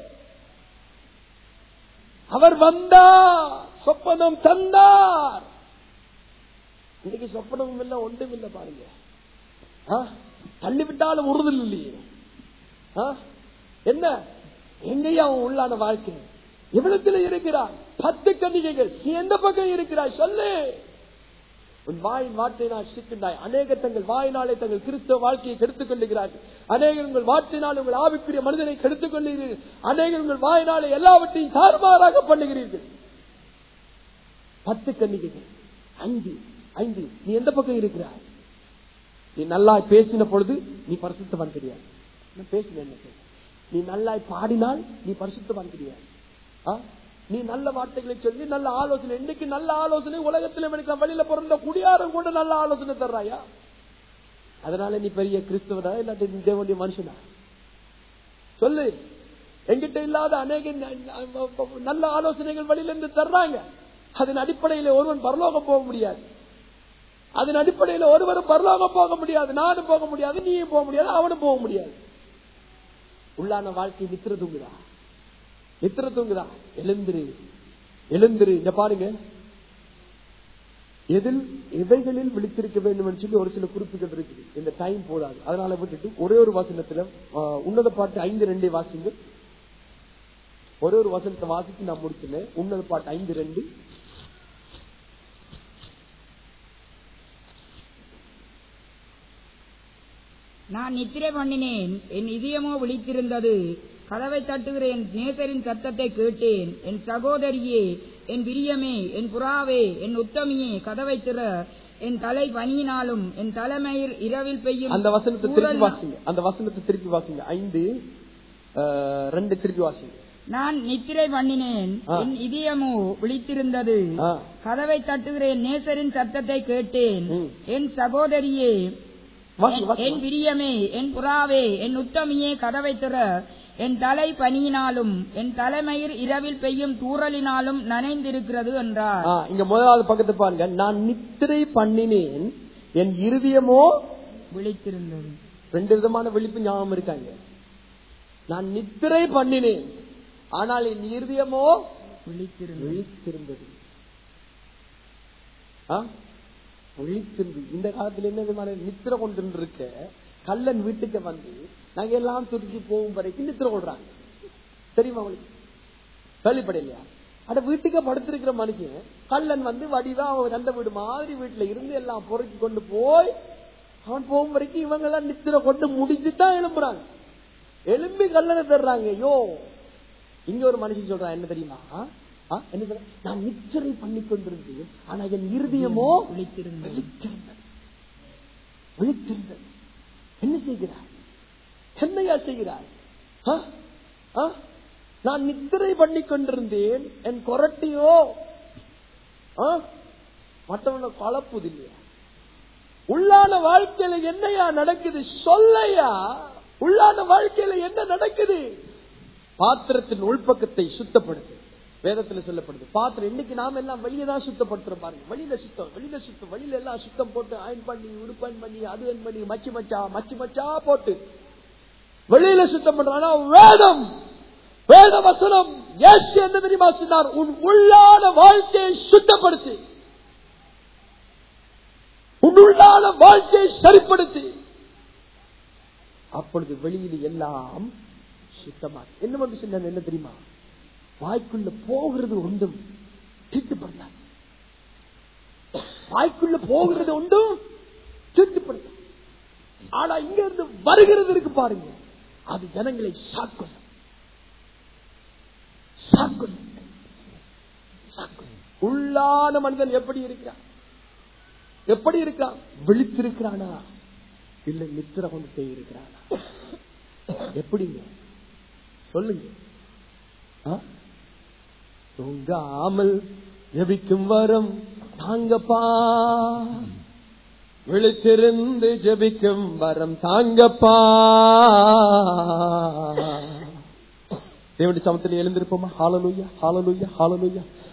அவர் வந்தார், சொப்பனம் தந்தார். இன்னைக்கு சொப்பனமும் இல்லை, ஒன்றும் இல்லை பாருங்க. தள்ளிவிட்டாலும் உறுதல் இல்லையே. என்ன எங்கேயா உள்ளான வாழ்க்கை? எவ்வளத்துல இருக்கிறார்? 10 கன்னிகைகள். நீ எந்த பக்கம் இருக்கிறாய் சொல்லு? உன் வாயின் வார்த்தையினால் சிக்கின்றாய். அநேக தங்கள் வாயினாலே தங்கள் கிறிஸ்தவ வாழ்க்கையை கெடுத்துக் கொள்ளுகிறார்கள். அநேகர் உங்கள் வார்த்தையினால் உங்கள் ஆவிக்குரிய மனிதனை கெடுத்துக் கொள்ளுகிறீர்கள். அநேகர் உங்கள் வாயினாலே எல்லாவற்றையும் தாறுமாறாக பண்ணுகிறீர்கள். 10 கன்னிகைகள், 5. நீ எந்த பக்கம் இருக்கிறாய்? நீ நல்லா பேசின பொழுது நீ பரிசுத்தவான் கிடையாது. பேசின நீ நல்லா பாடினால் நீ பரிசுத்தவான் கிடையாது. நீ நல்ல வார்த்தைகளை சொல்லி நல்ல ஆலோசனை, இன்னைக்கு நல்ல ஆலோசனை உலகத்தில் எனக்கு வழியில பிறந்த குடியாரம் கூட நல்ல ஆலோசனை தர்றாயா? அதனால நீ பெரிய கிறிஸ்தவனா இல்லாட்டி தேவனுடைய மனுஷனா சொல்லு? எங்கிட்ட இல்லாத அநேக நல்ல ஆலோசனைகள் வழியில இருந்து தர்றாங்க. அதன் அடிப்படையில ஒருவன் பரலோகம் போக முடியாது. அதன் அடிப்படையில ஒருவரும் பரலோகம் போக முடியாது. நானும் போக முடியாது, நீயும் போக முடியாது, அவனும் போக முடியாது. உள்ளான வாழ்க்கை நித்திர தூங்குதா? நித்திர தூங்குதா? எழுந்திரு. இங்க பாருங்க, எவைகளில் விழித்திருக்க வேண்டும் சொல்லி ஒரு சில குறிப்புகள் இருக்குது. இந்த டைம் போதாது, அதனால விட்டுட்டு ஒரே ஒரு வசனத்துல உன்னத பாட்டு 5:2 வாசிங்க. ஒரு வசனத்தை வாசிச்சு நான் முடிச்சுனேன். உன்னது பாட்டு 5:2. நான் நித்திரை பண்ணினேன், என் இதயமோ விழித்திருந்தது. கதவை தட்டுகிற என் நேசரின் சத்தத்தை கேட்டேன். என் சகோதரியே, என் பிரியமே, என் புறாவே, என் உத்தமியே, கதவை திற. என் தலை பனியினாலும் என் தலைமயிர் இரவில் பெய்யும். அந்த வசனத்தை திருப்பி வாசிங்க. அந்த வசனத்தை திருப்பி வாசிங்க. 5:2 திருப்பி வாசிங்க. நான் நித்திரை பண்ணினேன், என் இதயமோ விழித்திருந்தது. கதவை தட்டுகிற என் நேசரின் சத்தத்தை கேட்டேன். என் சகோதரியே, என் பிரியமே, என் புறாவே, என் உத்தமியே, கதவை திற. என் தலை பனியினாலும் என் தலைமயிர் இரவில் பெய்யும் தூறலினாலும் நனைந்திருக்கிறது என்றார். இங்க முதலாவது பக்கத்தை பாருங்க. நான் நித்திரை பண்ணினேன், என் இருதயமோ விழித்திருந்தது. 2 விதமான விழிப்பு ஞாபகம் இருக்காங்க. நான் நித்திரை பண்ணினேன், ஆனால் என் இருதயமோ விழித்திருந்தது. விழித்திருந்து இந்த காலத்துல என்ன விதமான நித்திரை கொண்டு இருக்க? கள்ளன் வீட்டுக்கு வந்து நாங்க எல்லாம் துருக்கி போகும் வரைக்கும் நித்திரை கொள்றாங்க. தெரியுமா உங்களுக்கு? கேள்விப்படையிலையா? அட வீட்டுக்கு படுத்திருக்கிற மனுஷன் கள்ளன் வந்து வடிவா அவன் அந்த வீடு மாதிரி வீட்டுல இருந்து எல்லாம் பொறுக்கி கொண்டு போய் அவன் போகும் வரைக்கும் இவங்க எல்லாம் நித்திரை கொண்டு முடிச்சுதான் எழும்புறாங்க. எழும்பி கல்லனை தர்றாங்க. ஐயோ, இங்க ஒரு மனுஷன் சொல்றான் என்ன தெரியுமா? என்ன சொல்ற? நான் நித்திரை பண்ணி கொண்டிருந்தேன், ஆனா என் இருதயமோ விழித்திருந்தது. என்ன செய்கிறார்? என்னையா செய்கிறார்? நான் நித்திரை பண்ணி கொண்டிருந்தேன், என் கொரட்டியோ மற்றவனை கலப்புது இல்லையா? உள்ளான வாழ்க்கையில என்னையா நடக்குது சொல்லையா? உள்ளான வாழ்க்கையில என்ன நடக்குது? பாத்திரத்தின் உள்பக்கத்தை சுத்தப்படுத்து. வேதத்துல சொல்லப்படுது பாத்திரம். இன்னைக்கு நாம எல்லாம் வெளியே தான் சுத்தப்படுத்துறோம் பாருங்க. வெளியில சுத்தம் வெளியில எல்லாம் சுத்தம் போட்டு அயன் பண்ணி உடுப்பன் பண்ணி அது பண்ணி மச்சி மச்சா போட்டு வெளியில சுத்தம் பண்றானா? வேத வசனம் இயேசு என்ன தெரியுமா சொன்னார்? உன் உள்ளான வாழ்க்கையை சுத்தப்படுத்தி, உன் உள்ளான வாழ்க்கையை சரிப்படுத்தி, அப்பொழுது வெளியில எல்லாம் சுத்தமா. என்ன வந்து சொன்ன என்ன தெரியுமா? வாய்க்குள்ள போகிறது ஒன்றும் தீட்டுப்படுத்தாது. வாய்க்குள்ள போகிறது ஒன்றும் தீட்டுப்படுத்தாது. ஆனா இங்க இருந்து வருகிறது இருக்கு பாருங்க, அது ஜனங்களை சாக்கும். உள்ளான மனிதன் எப்படி இருக்கிறான்? விழித்திருக்கிறானா இல்ல நித்திர கொண்டுட்டே இருக்கிறானா? எப்படிங்க சொல்லுங்க? தூங்காமல் ஜெபிக்கும் வரம் தாங்கப்பா, விழித்திருந்து ஜெபிக்கும் வரம் தாங்கப்பா. தேவனுடைய சமத்தில் எழுந்திருப்போமா? ஹல்லேலூயா, ஹல்லேலூயா, ஹல்லேலூயா.